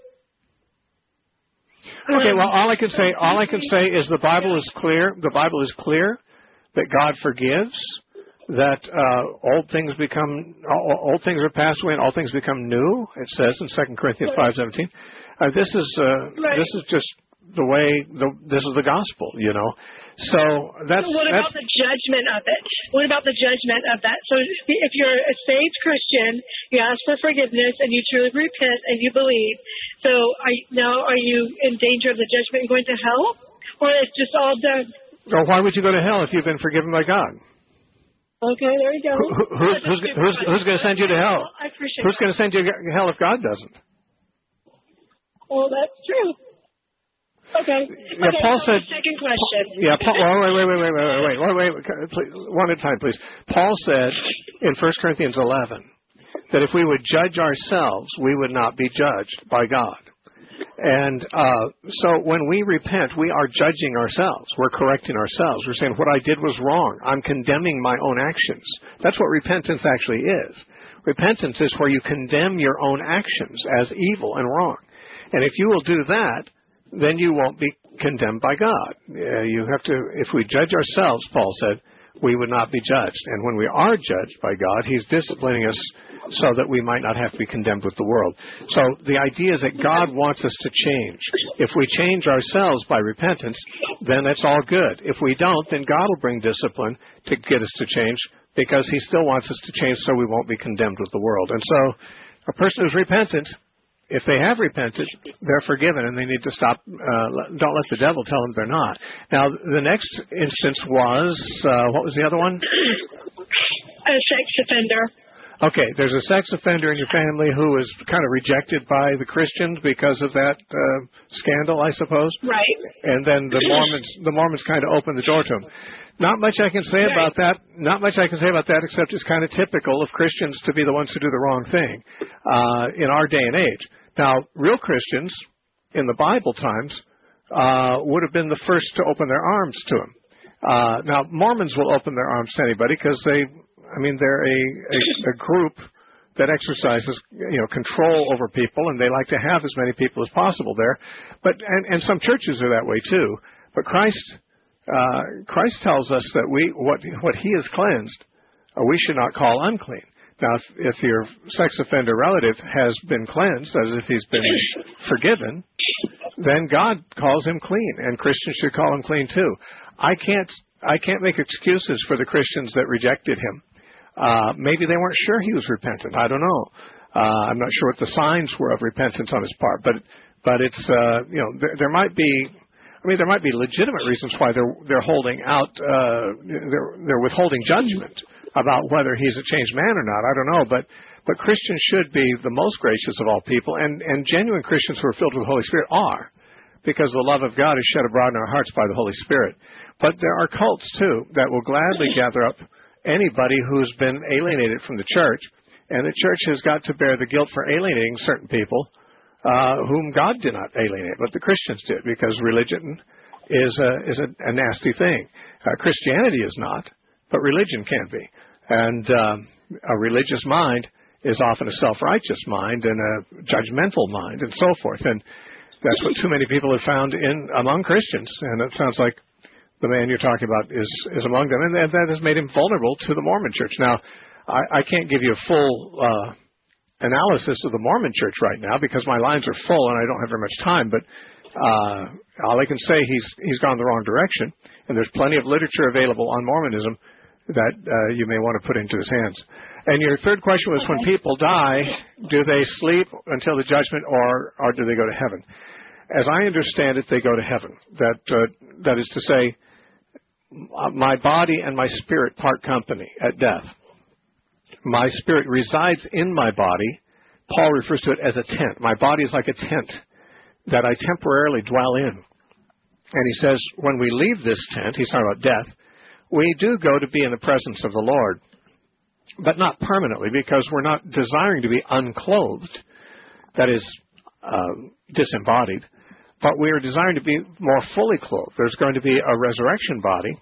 Okay, well, all I can say, all I can say is the Bible is clear. The Bible is clear that God forgives, that uh, old things become, old things are passed away, and all things become new. It says in Second Corinthians five seventeen. Uh, this is uh, right. this is just the way. The, this is the gospel, you know. So that's. So what about that's, the judgment of it? What about the judgment of that? So if you're a saved Christian, you ask for forgiveness and you truly repent and you believe. So are, now are you in danger of the judgment and going to hell, or it's just all done? Or why would you go to hell if you've been forgiven by God? Okay, there you go. Who, who's who's, who's, who's going to send you to hell? I appreciate Who's going to send you to hell if God doesn't? Well, that's true. Okay. Yeah, okay, Paul so said. Second question. Yeah, Paul. Well, wait, wait, wait, wait, wait, wait, wait, wait, wait. Please, one at a time, please. Paul said in First Corinthians eleven that if we would judge ourselves, we would not be judged by God. And uh, so when we repent, we are judging ourselves. We're correcting ourselves. We're saying what I did was wrong. I'm condemning my own actions. That's what repentance actually is. Repentance is where you condemn your own actions as evil and wrong. And if you will do that, then you won't be condemned by God. Uh, you have to, if we judge ourselves, Paul said, we would not be judged. And when we are judged by God, He's disciplining us so that we might not have to be condemned with the world. So the idea is that God wants us to change. If we change ourselves by repentance, then that's all good. If we don't, then God will bring discipline to get us to change, because He still wants us to change so we won't be condemned with the world. And so a person who's repentant, if they have repented, they're forgiven, and they need to stop. Uh, don't let the devil tell them they're not. Now, the next instance was, uh, what was the other one? A sex offender. Okay, there's a sex offender in your family who is kind of rejected by the Christians because of that uh, scandal, I suppose. Right. And then the Mormons, the Mormons kind of opened the door to him. Not much I can say right. about that. Not much I can say about that, except it's kind of typical of Christians to be the ones who do the wrong thing uh, in our day and age. Now, real Christians in the Bible times uh, would have been the first to open their arms to him. Uh, now, Mormons will open their arms to anybody because they, I mean, they're a, a, a group that exercises, you know, control over people, and they like to have as many people as possible there. But and, and some churches are that way too. But Christ, uh, Christ tells us that we what what He has cleansed, uh, we should not call unclean. Now, if, if your sex offender relative has been cleansed, as if he's been forgiven, then God calls him clean, and Christians should call him clean too. I can't I can't make excuses for the Christians that rejected him. Uh, maybe they weren't sure he was repentant. I don't know. Uh, I'm not sure what the signs were of repentance on his part. But but it's uh, you know there, there might be I mean there might be legitimate reasons why they're they're holding out uh, they're they're withholding judgment about whether he's a changed man or not. I don't know. But but Christians should be the most gracious of all people, and and genuine Christians who are filled with the Holy Spirit are, because the love of God is shed abroad in our hearts by the Holy Spirit. But there are cults too that will gladly gather up anybody who's been alienated from the church, and the church has got to bear the guilt for alienating certain people uh, whom God did not alienate, but the Christians did, because religion is a, is a, a nasty thing. Uh, Christianity is not, but religion can be. And um, a religious mind is often a self-righteous mind and a judgmental mind and so forth. And that's what too many people have found in among Christians, and it sounds like the man you're talking about is, is among them, and that has made him vulnerable to the Mormon Church. Now, I, I can't give you a full uh, analysis of the Mormon Church right now because my lines are full and I don't have very much time, but uh, all I can say, he's he's gone the wrong direction, and there's plenty of literature available on Mormonism that uh, you may want to put into his hands. And your third question was, when people die, do they sleep until the judgment, or, or do they go to heaven? As I understand it, they go to heaven. That uh, that is to say, my body and my spirit part company at death. My spirit resides in my body. Paul refers to it as a tent. My body is like a tent that I temporarily dwell in. And he says, when we leave this tent, he's talking about death, we do go to be in the presence of the Lord, but not permanently, because we're not desiring to be unclothed, that is, uh, disembodied, but we are desiring to be more fully clothed. There's going to be a resurrection body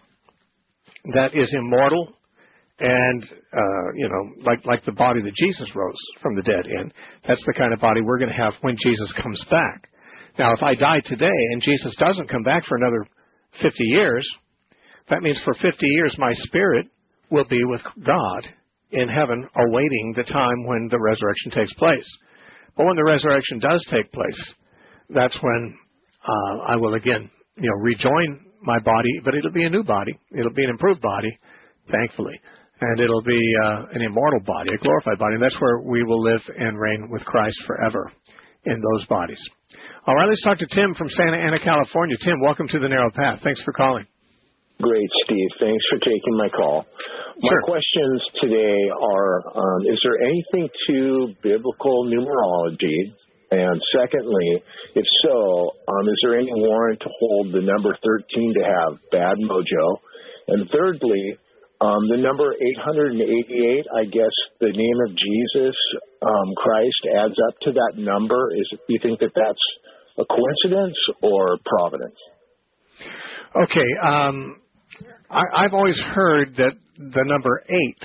that is immortal and, uh, you know, like like the body that Jesus rose from the dead in. That's the kind of body we're going to have when Jesus comes back. Now, if I die today and Jesus doesn't come back for another fifty years, that means for fifty years my spirit will be with God in heaven, awaiting the time when the resurrection takes place. But when the resurrection does take place, that's when uh, I will again, you know, rejoin my body, but it'll be a new body. It'll be an improved body, thankfully. And it'll be uh, an immortal body, a glorified body. And that's where we will live and reign with Christ forever in those bodies. All right, let's talk to Tim from Santa Ana, California. Tim, welcome to the Narrow Path. Thanks for calling. Great, Steve. Thanks for taking my call. My sure. questions today are, um, is there anything to biblical numerology? And secondly, if so, um, is there any warrant to hold the number thirteen to have bad mojo? And thirdly, um, the number eight hundred eighty-eight, I guess the name of Jesus um, Christ adds up to that number. Is do you think that that's a coincidence or providence? Okay. Um, I, I've always heard that the number eight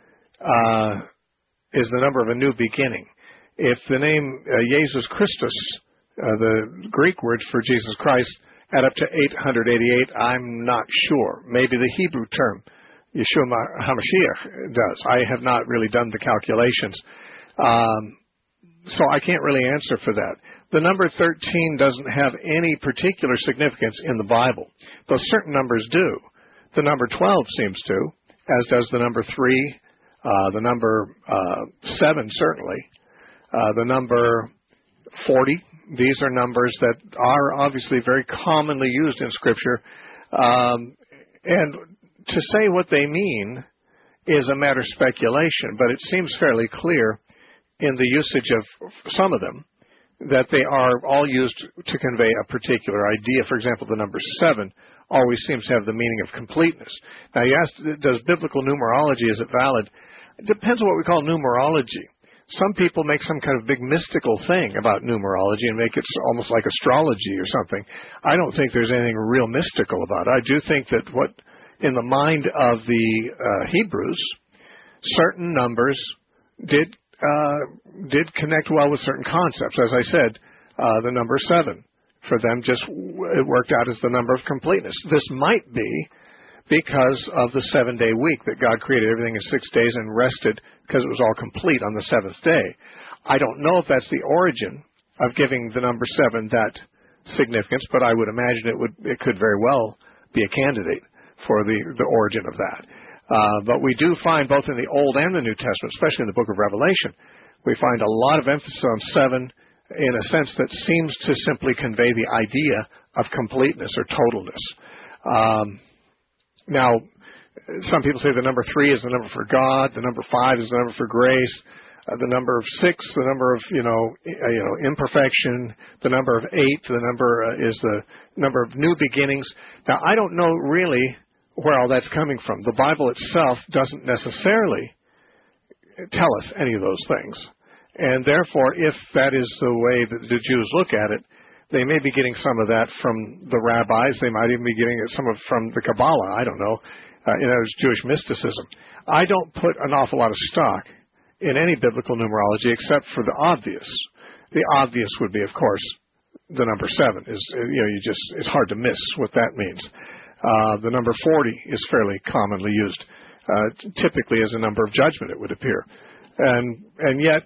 uh, is the number of a new beginning. If the name uh, Jesus Christus, uh, the Greek word for Jesus Christ, add up to eight hundred eighty-eight, I'm not sure. Maybe the Hebrew term, Yeshua HaMashiach, does. I have not really done the calculations. Um, so I can't really answer for that. The number thirteen doesn't have any particular significance in the Bible, though certain numbers do. The number twelve seems to, as does the number three, uh, the number uh, seven certainly. Uh, the number forty, these are numbers that are obviously very commonly used in Scripture. Um, and to say what they mean is a matter of speculation, but it seems fairly clear in the usage of some of them that they are all used to convey a particular idea. For example, the number seven always seems to have the meaning of completeness. Now, you asked, does biblical numerology, is it valid? It depends on what we call numerology. Some people make some kind of big mystical thing about numerology and make it almost like astrology or something. I don't think there's anything real mystical about it. I do think that what, in the mind of the uh, Hebrews, certain numbers did uh, did connect well with certain concepts. As I said, uh, the number seven for them just it worked out as the number of completeness. This might be because of the seven-day week that God created everything in six days and rested because it was all complete on the seventh day. I don't know if that's the origin of giving the number seven that significance, but I would imagine it would it could very well be a candidate for the, the origin of that. Uh, but we do find both in the Old and the New Testament, especially in the book of Revelation, we find a lot of emphasis on seven in a sense that seems to simply convey the idea of completeness or totalness. Um, Now, some people say the number three is the number for God, the number five is the number for grace, uh, the number of six, the number of you know, uh, you know, imperfection, the number of eight, the number uh, is the number of new beginnings. Now, I don't know really where all that's coming from. The Bible itself doesn't necessarily tell us any of those things, and therefore, if that is the way that the Jews look at it, they may be getting some of that from the rabbis. They might even be getting some of from the Kabbalah. I don't know. Uh, you know, it's Jewish mysticism. I don't put an awful lot of stock in any biblical numerology except for the obvious. The obvious would be, of course, the number seven. Is you know, you just it's hard to miss what that means. Uh, the number forty is fairly commonly used, uh, typically as a number of judgment. It would appear, and and yet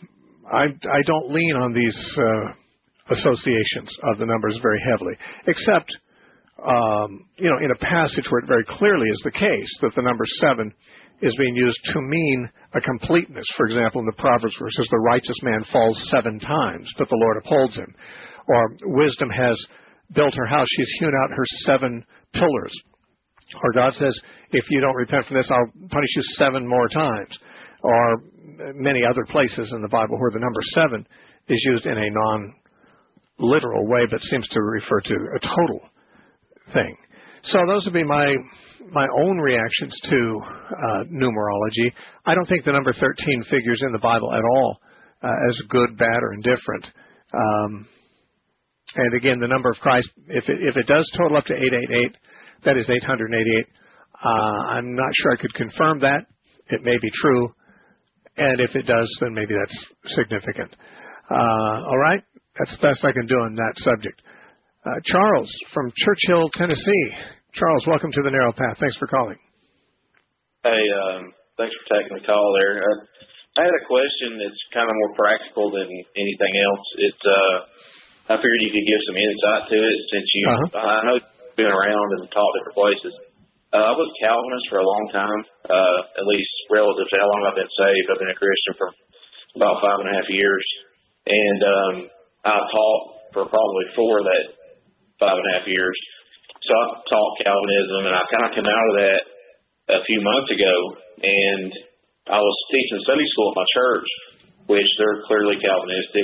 I I don't lean on these. Uh, associations of the numbers very heavily, except, um, you know, in a passage where it very clearly is the case that the number seven is being used to mean a completeness. For example, in the Proverbs where it says the righteous man falls seven times, but the Lord upholds him. Or wisdom has built her house, she's hewn out her seven pillars. Or God says, if you don't repent from this, I'll punish you seven more times. Or many other places in the Bible where the number seven is used in a non literal way, but seems to refer to a total thing. So those would be my my own reactions to uh, numerology. I don't think the number thirteen figures in the Bible at all uh, as good, bad, or indifferent. Um, and again, the number of Christ, if it, if it does total up to eight eight eight, that is eight hundred eighty-eight. Uh, I'm not sure I could confirm that. It may be true. And if it does, then maybe that's significant. Uh, all right? That's the best I can do on that subject. Uh, Charles from Churchill, Tennessee. Charles, welcome to the Narrow Path. Thanks for calling. Hey, um, thanks for taking the call there. Uh, I had a question that's kind of more practical than anything else. It's uh, I figured you could give some insight to it since you, uh-huh. I know you've been around and taught different places. Uh, I was a Calvinist for a long time, uh, at least relative to how long I've been saved. I've been a Christian for about five and a half years. And um, I taught for probably four of that five and a half years. So I taught Calvinism, and I kind of came out of that a few months ago, and I was teaching Sunday school at my church, which they're clearly Calvinistic,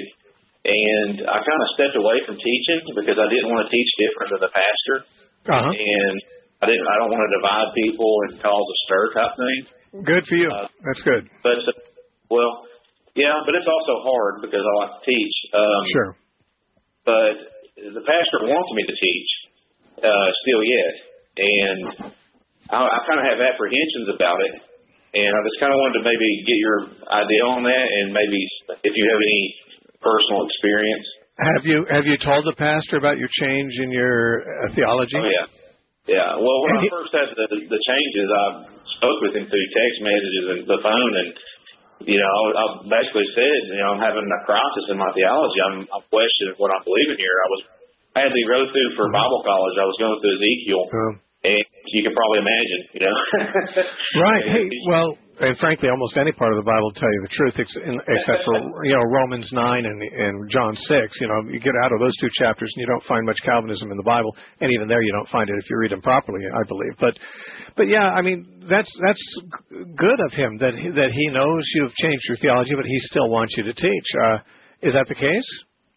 and I kind of stepped away from teaching because I didn't want to teach different than the pastor, uh-huh. and I didn't. I don't want to divide people and cause a stir type thing. Good for you. Uh, That's good. But well. Yeah, but it's also hard because I like to teach. Um, sure. But the pastor wants me to teach uh, still yet, and I, I kind of have apprehensions about it, and I just kind of wanted to maybe get your idea on that, and maybe if you have any personal experience. Have you have you told the pastor about your change in your uh, theology? Oh, yeah. Yeah. Well, when I first had the, the changes, I spoke with him through text messages and the phone, and you know, I basically said, you know, I'm having a crisis in my theology. I'm, I'm questioning what I'm believing here. I was, I had to go through for Bible college. I was going through Ezekiel, um, and you can probably imagine, you know. Right. Hey, well, and frankly, almost any part of the Bible will tell you the truth, except for, you know, Romans nine and, and John six. You know, you get out of those two chapters and you don't find much Calvinism in the Bible, and even there you don't find it if you read them properly, I believe. But, but yeah, I mean, that's that's good of him that he, that he knows you've changed your theology, but he still wants you to teach. Uh, is that the case?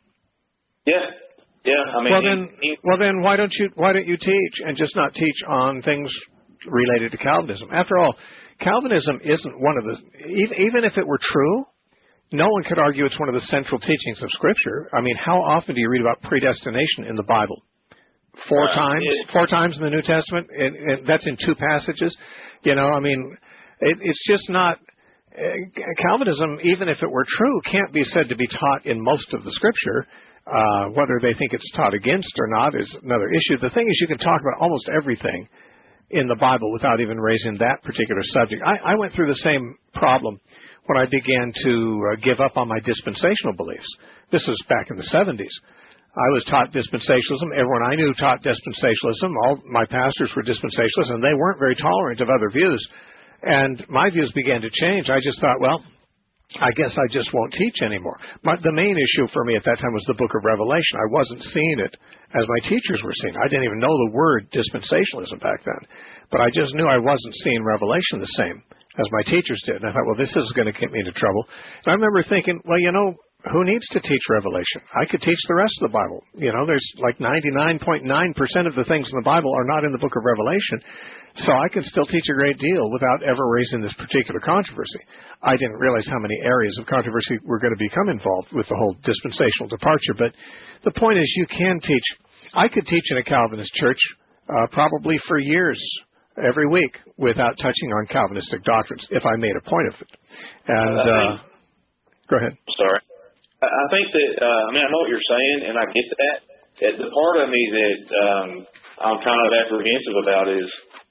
Yeah. Yeah. I mean, well then, he, he, well then, why don't you why don't you teach and just not teach on things related to Calvinism? After all, Calvinism isn't one of the, even, even if it were true, no one could argue it's one of the central teachings of Scripture. I mean, how often do you read about predestination in the Bible? Four uh, times? It, four times in the New Testament? And, and that's in two passages. You know, I mean, it, it's just not, Calvinism, even if it were true, can't be said to be taught in most of the Scripture. Uh, whether they think it's taught against or not is another issue. The thing is, you can talk about almost everything in the Bible without even raising that particular subject. I, I went through the same problem when I began to uh, give up on my dispensational beliefs. This was back in the seventies. I was taught dispensationalism. Everyone I knew taught dispensationalism. All my pastors were dispensationalists, and they weren't very tolerant of other views. And my views began to change. I just thought, well, I guess I just won't teach anymore. My, the main issue for me at that time was the book of Revelation. I wasn't seeing it as my teachers were seeing it. I didn't even know the word dispensationalism back then. But I just knew I wasn't seeing Revelation the same as my teachers did. And I thought, well, this is going to get me into trouble. And I remember thinking, well, you know, who needs to teach Revelation? I could teach the rest of the Bible. You know, there's like ninety-nine point nine percent of the things in the Bible are not in the book of Revelation. So I can still teach a great deal without ever raising this particular controversy. I didn't realize how many areas of controversy were going to become involved with the whole dispensational departure. But the point is, you can teach. I could teach in a Calvinist church uh, probably for years, every week, without touching on Calvinistic doctrines, if I made a point of it. And uh, go ahead. Sorry. I think that, uh, I mean, I know what you're saying, and I get that. The part of me that um, I'm kind of apprehensive about is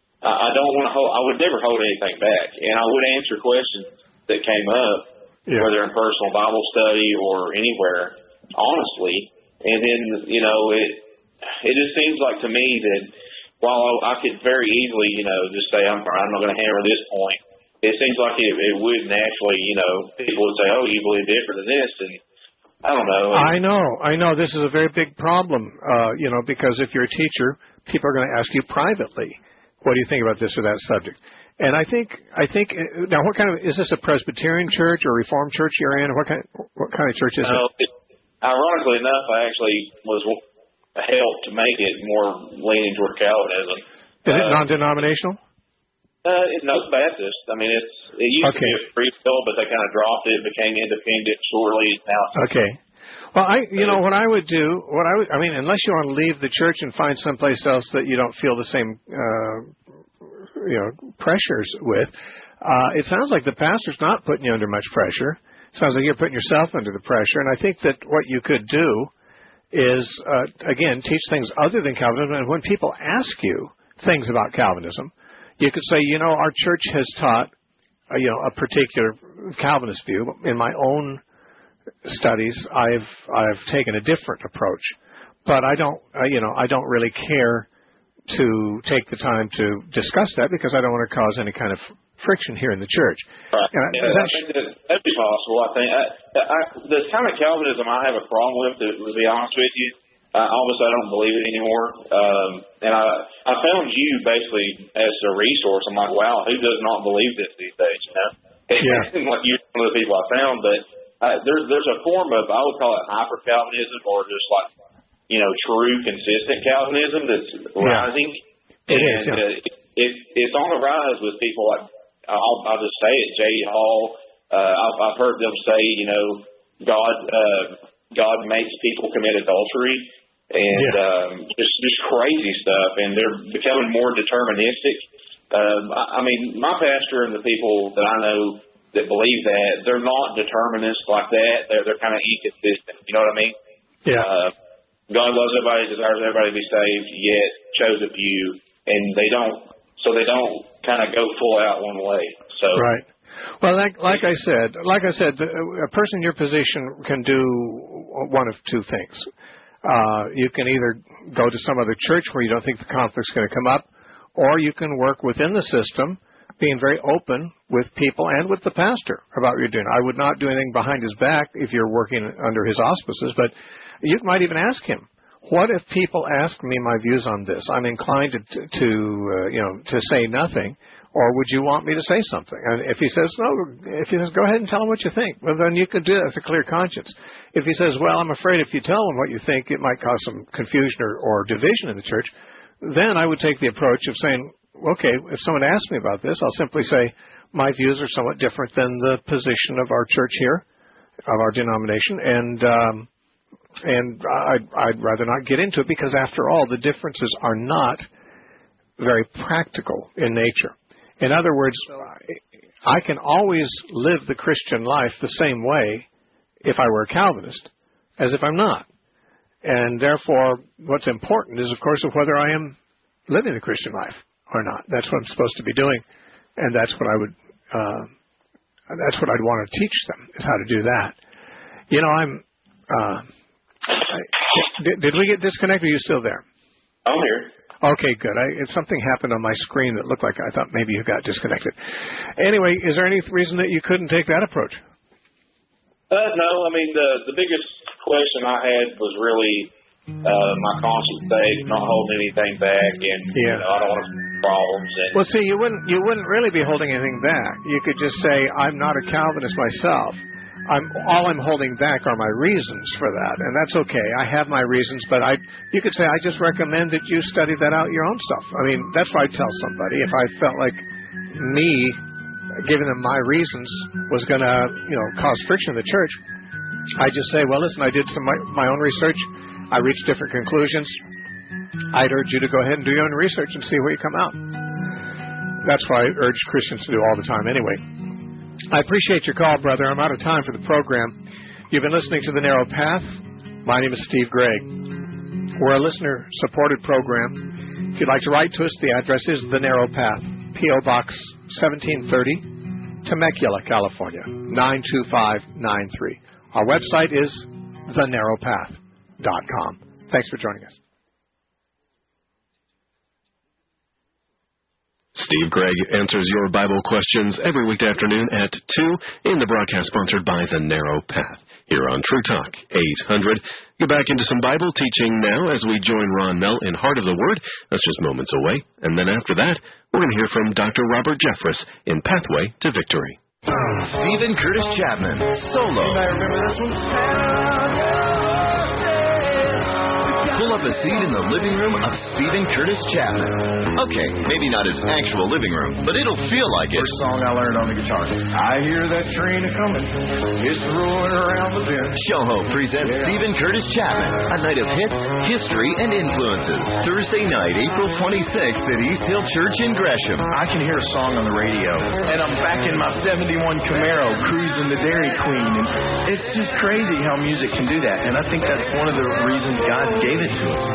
I don't want to hold, I would never hold anything back. And I would answer questions that came up, yeah. whether in personal Bible study or anywhere, honestly. And then, you know, it it just seems like to me that while I could very easily, you know, just say, I'm, I'm not going to hammer this point, it seems like it, it would naturally, you know, people would say, oh, you believe different than this, and I don't know. I know. I know. This is a very big problem, uh, you know, because if you're a teacher, people are going to ask you privately, what do you think about this or that subject? And I think, I think, now what kind of, is this a Presbyterian church or Reformed church you're in? What kind, what kind of church is no, it? it? Ironically enough, I actually was helped to make it more leaning toward Calvinism. Is it uh, non-denominational? Uh, it's no Baptist. I mean, it's it used okay. to be a free will, but they kind of dropped it, became independent shortly. Now, okay. Well, I, you know, what I would do, what I would, I mean, unless you want to leave the church and find someplace else that you don't feel the same, uh, you know, pressures with, uh, it sounds like the pastor's not putting you under much pressure. It sounds like you're putting yourself under the pressure. And I think that what you could do is, uh, again, teach things other than Calvinism. And when people ask you things about Calvinism, you could say, you know, our church has taught, uh, you know, a particular Calvinist view. In my own studies, I've I've taken a different approach, but I don't, uh, you know, I don't really care to take the time to discuss that because I don't want to cause any kind of friction here in the church. Right. And I, yeah, I think that that'd be possible. I think I, I, the kind of Calvinism I have a problem with, to, to be honest with you. Uh, obviously, I don't believe it anymore. Um, and I, I found you basically as a resource. I'm like, wow, who does not believe this these days? You know, yeah. Like you're one of the people I found. But uh, there's there's a form of, I would call it hyper Calvinism, or just like, you know, true consistent Calvinism that's yeah. rising. It and is. Yeah. uh, it, it, it's on the rise with people like I'll, I'll just say it, J D Hall. Uh, I've, I've heard them say, you know, God uh, God makes people commit adultery. And yeah. um, just just crazy stuff, and they're becoming more deterministic. Um, I, I mean, my pastor and the people that I know that believe that, they're not determinists like that. They're they're kind of inconsistent. You know what I mean? Yeah. Uh, God loves everybody, desires everybody to be saved, yet chose a few, and they don't. So they don't kind of go full out one way. So right. Well, like like I said, like I said, a person in your position can do one of two things. Uh, you can either go to some other church where you don't think the conflict's going to come up, or you can work within the system, being very open with people and with the pastor about what you're doing. I would not do anything behind his back if you're working under his auspices, but you might even ask him, what if people ask me my views on this? I'm inclined to, to uh, you know, to say nothing. Or would you want me to say something? And if he says, no, if he says, go ahead and tell him what you think, well, then you can do that with a clear conscience. If he says, well, I'm afraid if you tell him what you think, it might cause some confusion or, or division in the church, then I would take the approach of saying, okay, if someone asks me about this, I'll simply say, my views are somewhat different than the position of our church here, of our denomination, and um, and I'd, I'd rather not get into it because, after all, the differences are not very practical in nature. In other words, I can always live the Christian life the same way if I were a Calvinist as if I'm not. And therefore, what's important is, of course, of whether I am living the Christian life or not. That's what I'm supposed to be doing, and that's what I would, uh, that's what I'd want to teach them, is how to do that. You know, I'm, uh, I, did, did we get disconnected? Are you still there? I'm here. Okay, good. I, it, something happened on my screen that looked like I thought maybe you got disconnected. Anyway, is there any reason that you couldn't take that approach? Uh, no, I mean, the the biggest question I had was really uh, my conscience sake, not holding anything back, and yeah. you know, I don't want to have problems. And well, see, you wouldn't you wouldn't really be holding anything back. You could just say, I'm not a Calvinist myself. I'm all I'm holding back are my reasons for that, and that's okay. I have my reasons, but I you could say I just recommend that you study that out your own stuff. I mean, that's what I tell somebody. If I felt like me giving them my reasons was going to, you know, cause friction in the church, I just say, well, listen, I did some my, my own research. I reached different conclusions. I'd urge you to go ahead and do your own research and see where you come out. That's what I urge Christians to do all the time anyway. I appreciate your call, brother. I'm out of time for the program. You've been listening to The Narrow Path. My name is Steve Gregg. We're a listener-supported program. If you'd like to write to us, the address is The Narrow Path, P O. Box seventeen thirty, Temecula, California, nine two five nine three. Our website is the narrow path dot com. Thanks for joining us. Steve Gregg answers your Bible questions every weekday afternoon at two in the broadcast sponsored by The Narrow Path here on True Talk eight hundred. Get back into some Bible teaching now as we join Ron Mell in Heart of the Word. That's just moments away. And then after that, we're going to hear from Doctor Robert Jeffress in Pathway to Victory. Stephen Curtis Chapman, solo. You might remember this one. Pull up a seat in the living room of Stephen Curtis Chapman. Okay, maybe not his actual living room, but it'll feel like it. First song I learned on the guitar. I hear that train a-coming. It's rolling around the bend. Shoho presents yeah. Stephen Curtis Chapman, a night of hits, history, and influences. Thursday night, April twenty-sixth at East Hill Church in Gresham. I can hear a song on the radio, and I'm back in my seventy-one Camaro cruising the Dairy Queen, and it's just crazy how music can do that, and I think that's one of the reasons God gave it to us.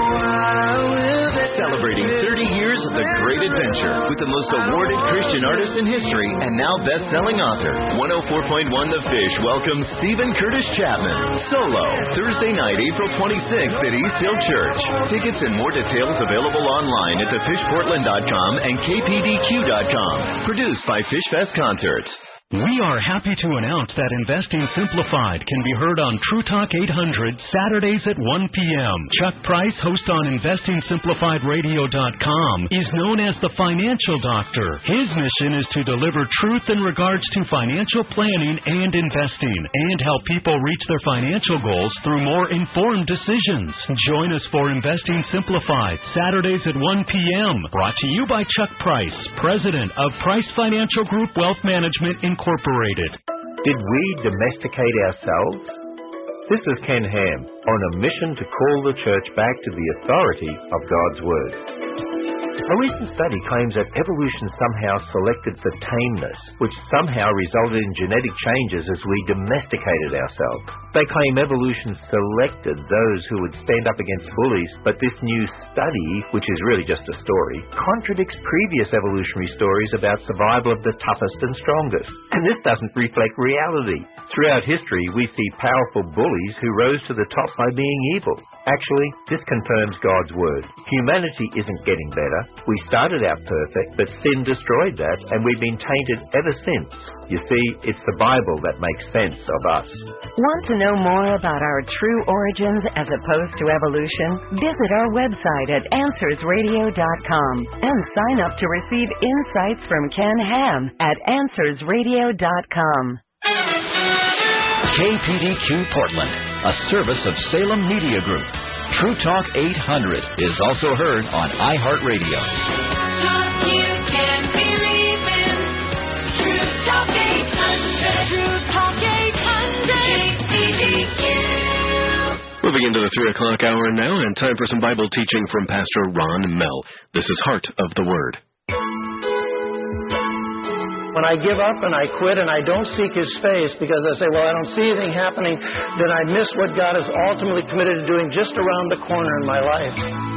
Celebrating thirty years of the great adventure with the most awarded Christian artist in history and now best-selling author. one oh four point one The Fish welcomes Stephen Curtis Chapman. Solo. Thursday night, April twenty-sixth at East Hill Church. Tickets and more details available online at the fish portland dot com and k p d q dot com. Produced by Fish Fest Concerts. We are happy to announce that Investing Simplified can be heard on True Talk eight hundred Saturdays at one p.m. Chuck Price, host on investing simplified radio dot com, is known as the Financial Doctor. His mission is to deliver truth in regards to financial planning and investing and help people reach their financial goals through more informed decisions. Join us for Investing Simplified, Saturdays at one p.m. Brought to you by Chuck Price, President of Price Financial Group Wealth Management Incorporated. Incorporated. Did we domesticate ourselves? This is Ken Ham on a mission to call the church back to the authority of God's Word. A recent study claims that evolution somehow selected for tameness, which somehow resulted in genetic changes as we domesticated ourselves. They claim evolution selected those who would stand up against bullies, but this new study, which is really just a story, contradicts previous evolutionary stories about survival of the toughest and strongest. And this doesn't reflect reality. Throughout history, we see powerful bullies who rose to the top by being evil. Actually, this confirms God's Word. Humanity isn't getting better. We started out perfect, but sin destroyed that, and we've been tainted ever since. You see, it's the Bible that makes sense of us. Want to know more about our true origins as opposed to evolution? Visit our website at answers radio dot com and sign up to receive insights from Ken Ham at answers radio dot com. K P D Q Portland, a service of Salem Media Group. True Talk eight hundred is also heard on iHeartRadio. Talk you can believe in. True Talk eight hundred. True Talk eight hundred. K P D Q. Moving into the three o'clock hour now, and time for some Bible teaching from Pastor Ron Mell. This is Heart of the Word. When I give up and I quit and I don't seek His face because I say, well, I don't see anything happening, then I miss what God is ultimately committed to doing just around the corner in my life.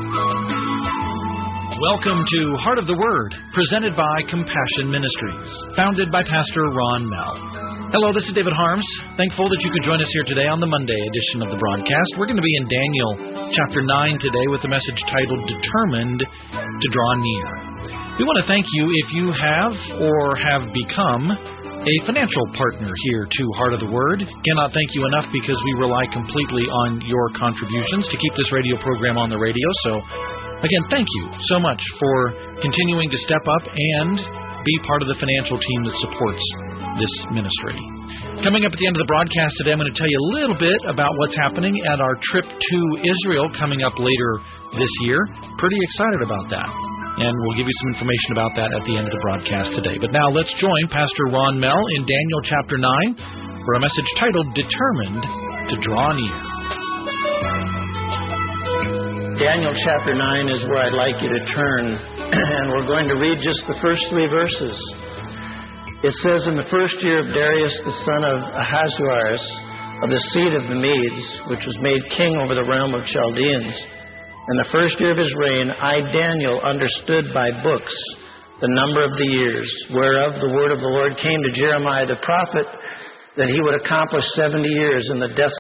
Welcome to Heart of the Word, presented by Compassion Ministries, founded by Pastor Ron Mell. Hello, this is David Harms. Thankful that you could join us here today on the Monday edition of the broadcast. We're going to be in Daniel chapter nine today with a message titled Determined to Draw Near. We want to thank you if you have or have become a financial partner here to Heart of the Word. Cannot thank you enough because we rely completely on your contributions to keep this radio program on the radio. So, again, thank you so much for continuing to step up and be part of the financial team that supports this ministry. Coming up at the end of the broadcast today, I'm going to tell you a little bit about what's happening at our trip to Israel coming up later this year. Pretty excited about that. And we'll give you some information about that at the end of the broadcast today. But now let's join Pastor Ron Mell in Daniel chapter nine for a message titled Determined to Draw Near. Daniel chapter nine is where I'd like you to turn, and we're going to read just the first three verses. It says, in the first year of Darius the son of Ahasuerus, of the seed of the Medes, which was made king over the realm of Chaldeans, in the first year of his reign, I, Daniel, understood by books the number of the years, whereof the word of the Lord came to Jeremiah the prophet, that he would accomplish seventy years in the desolate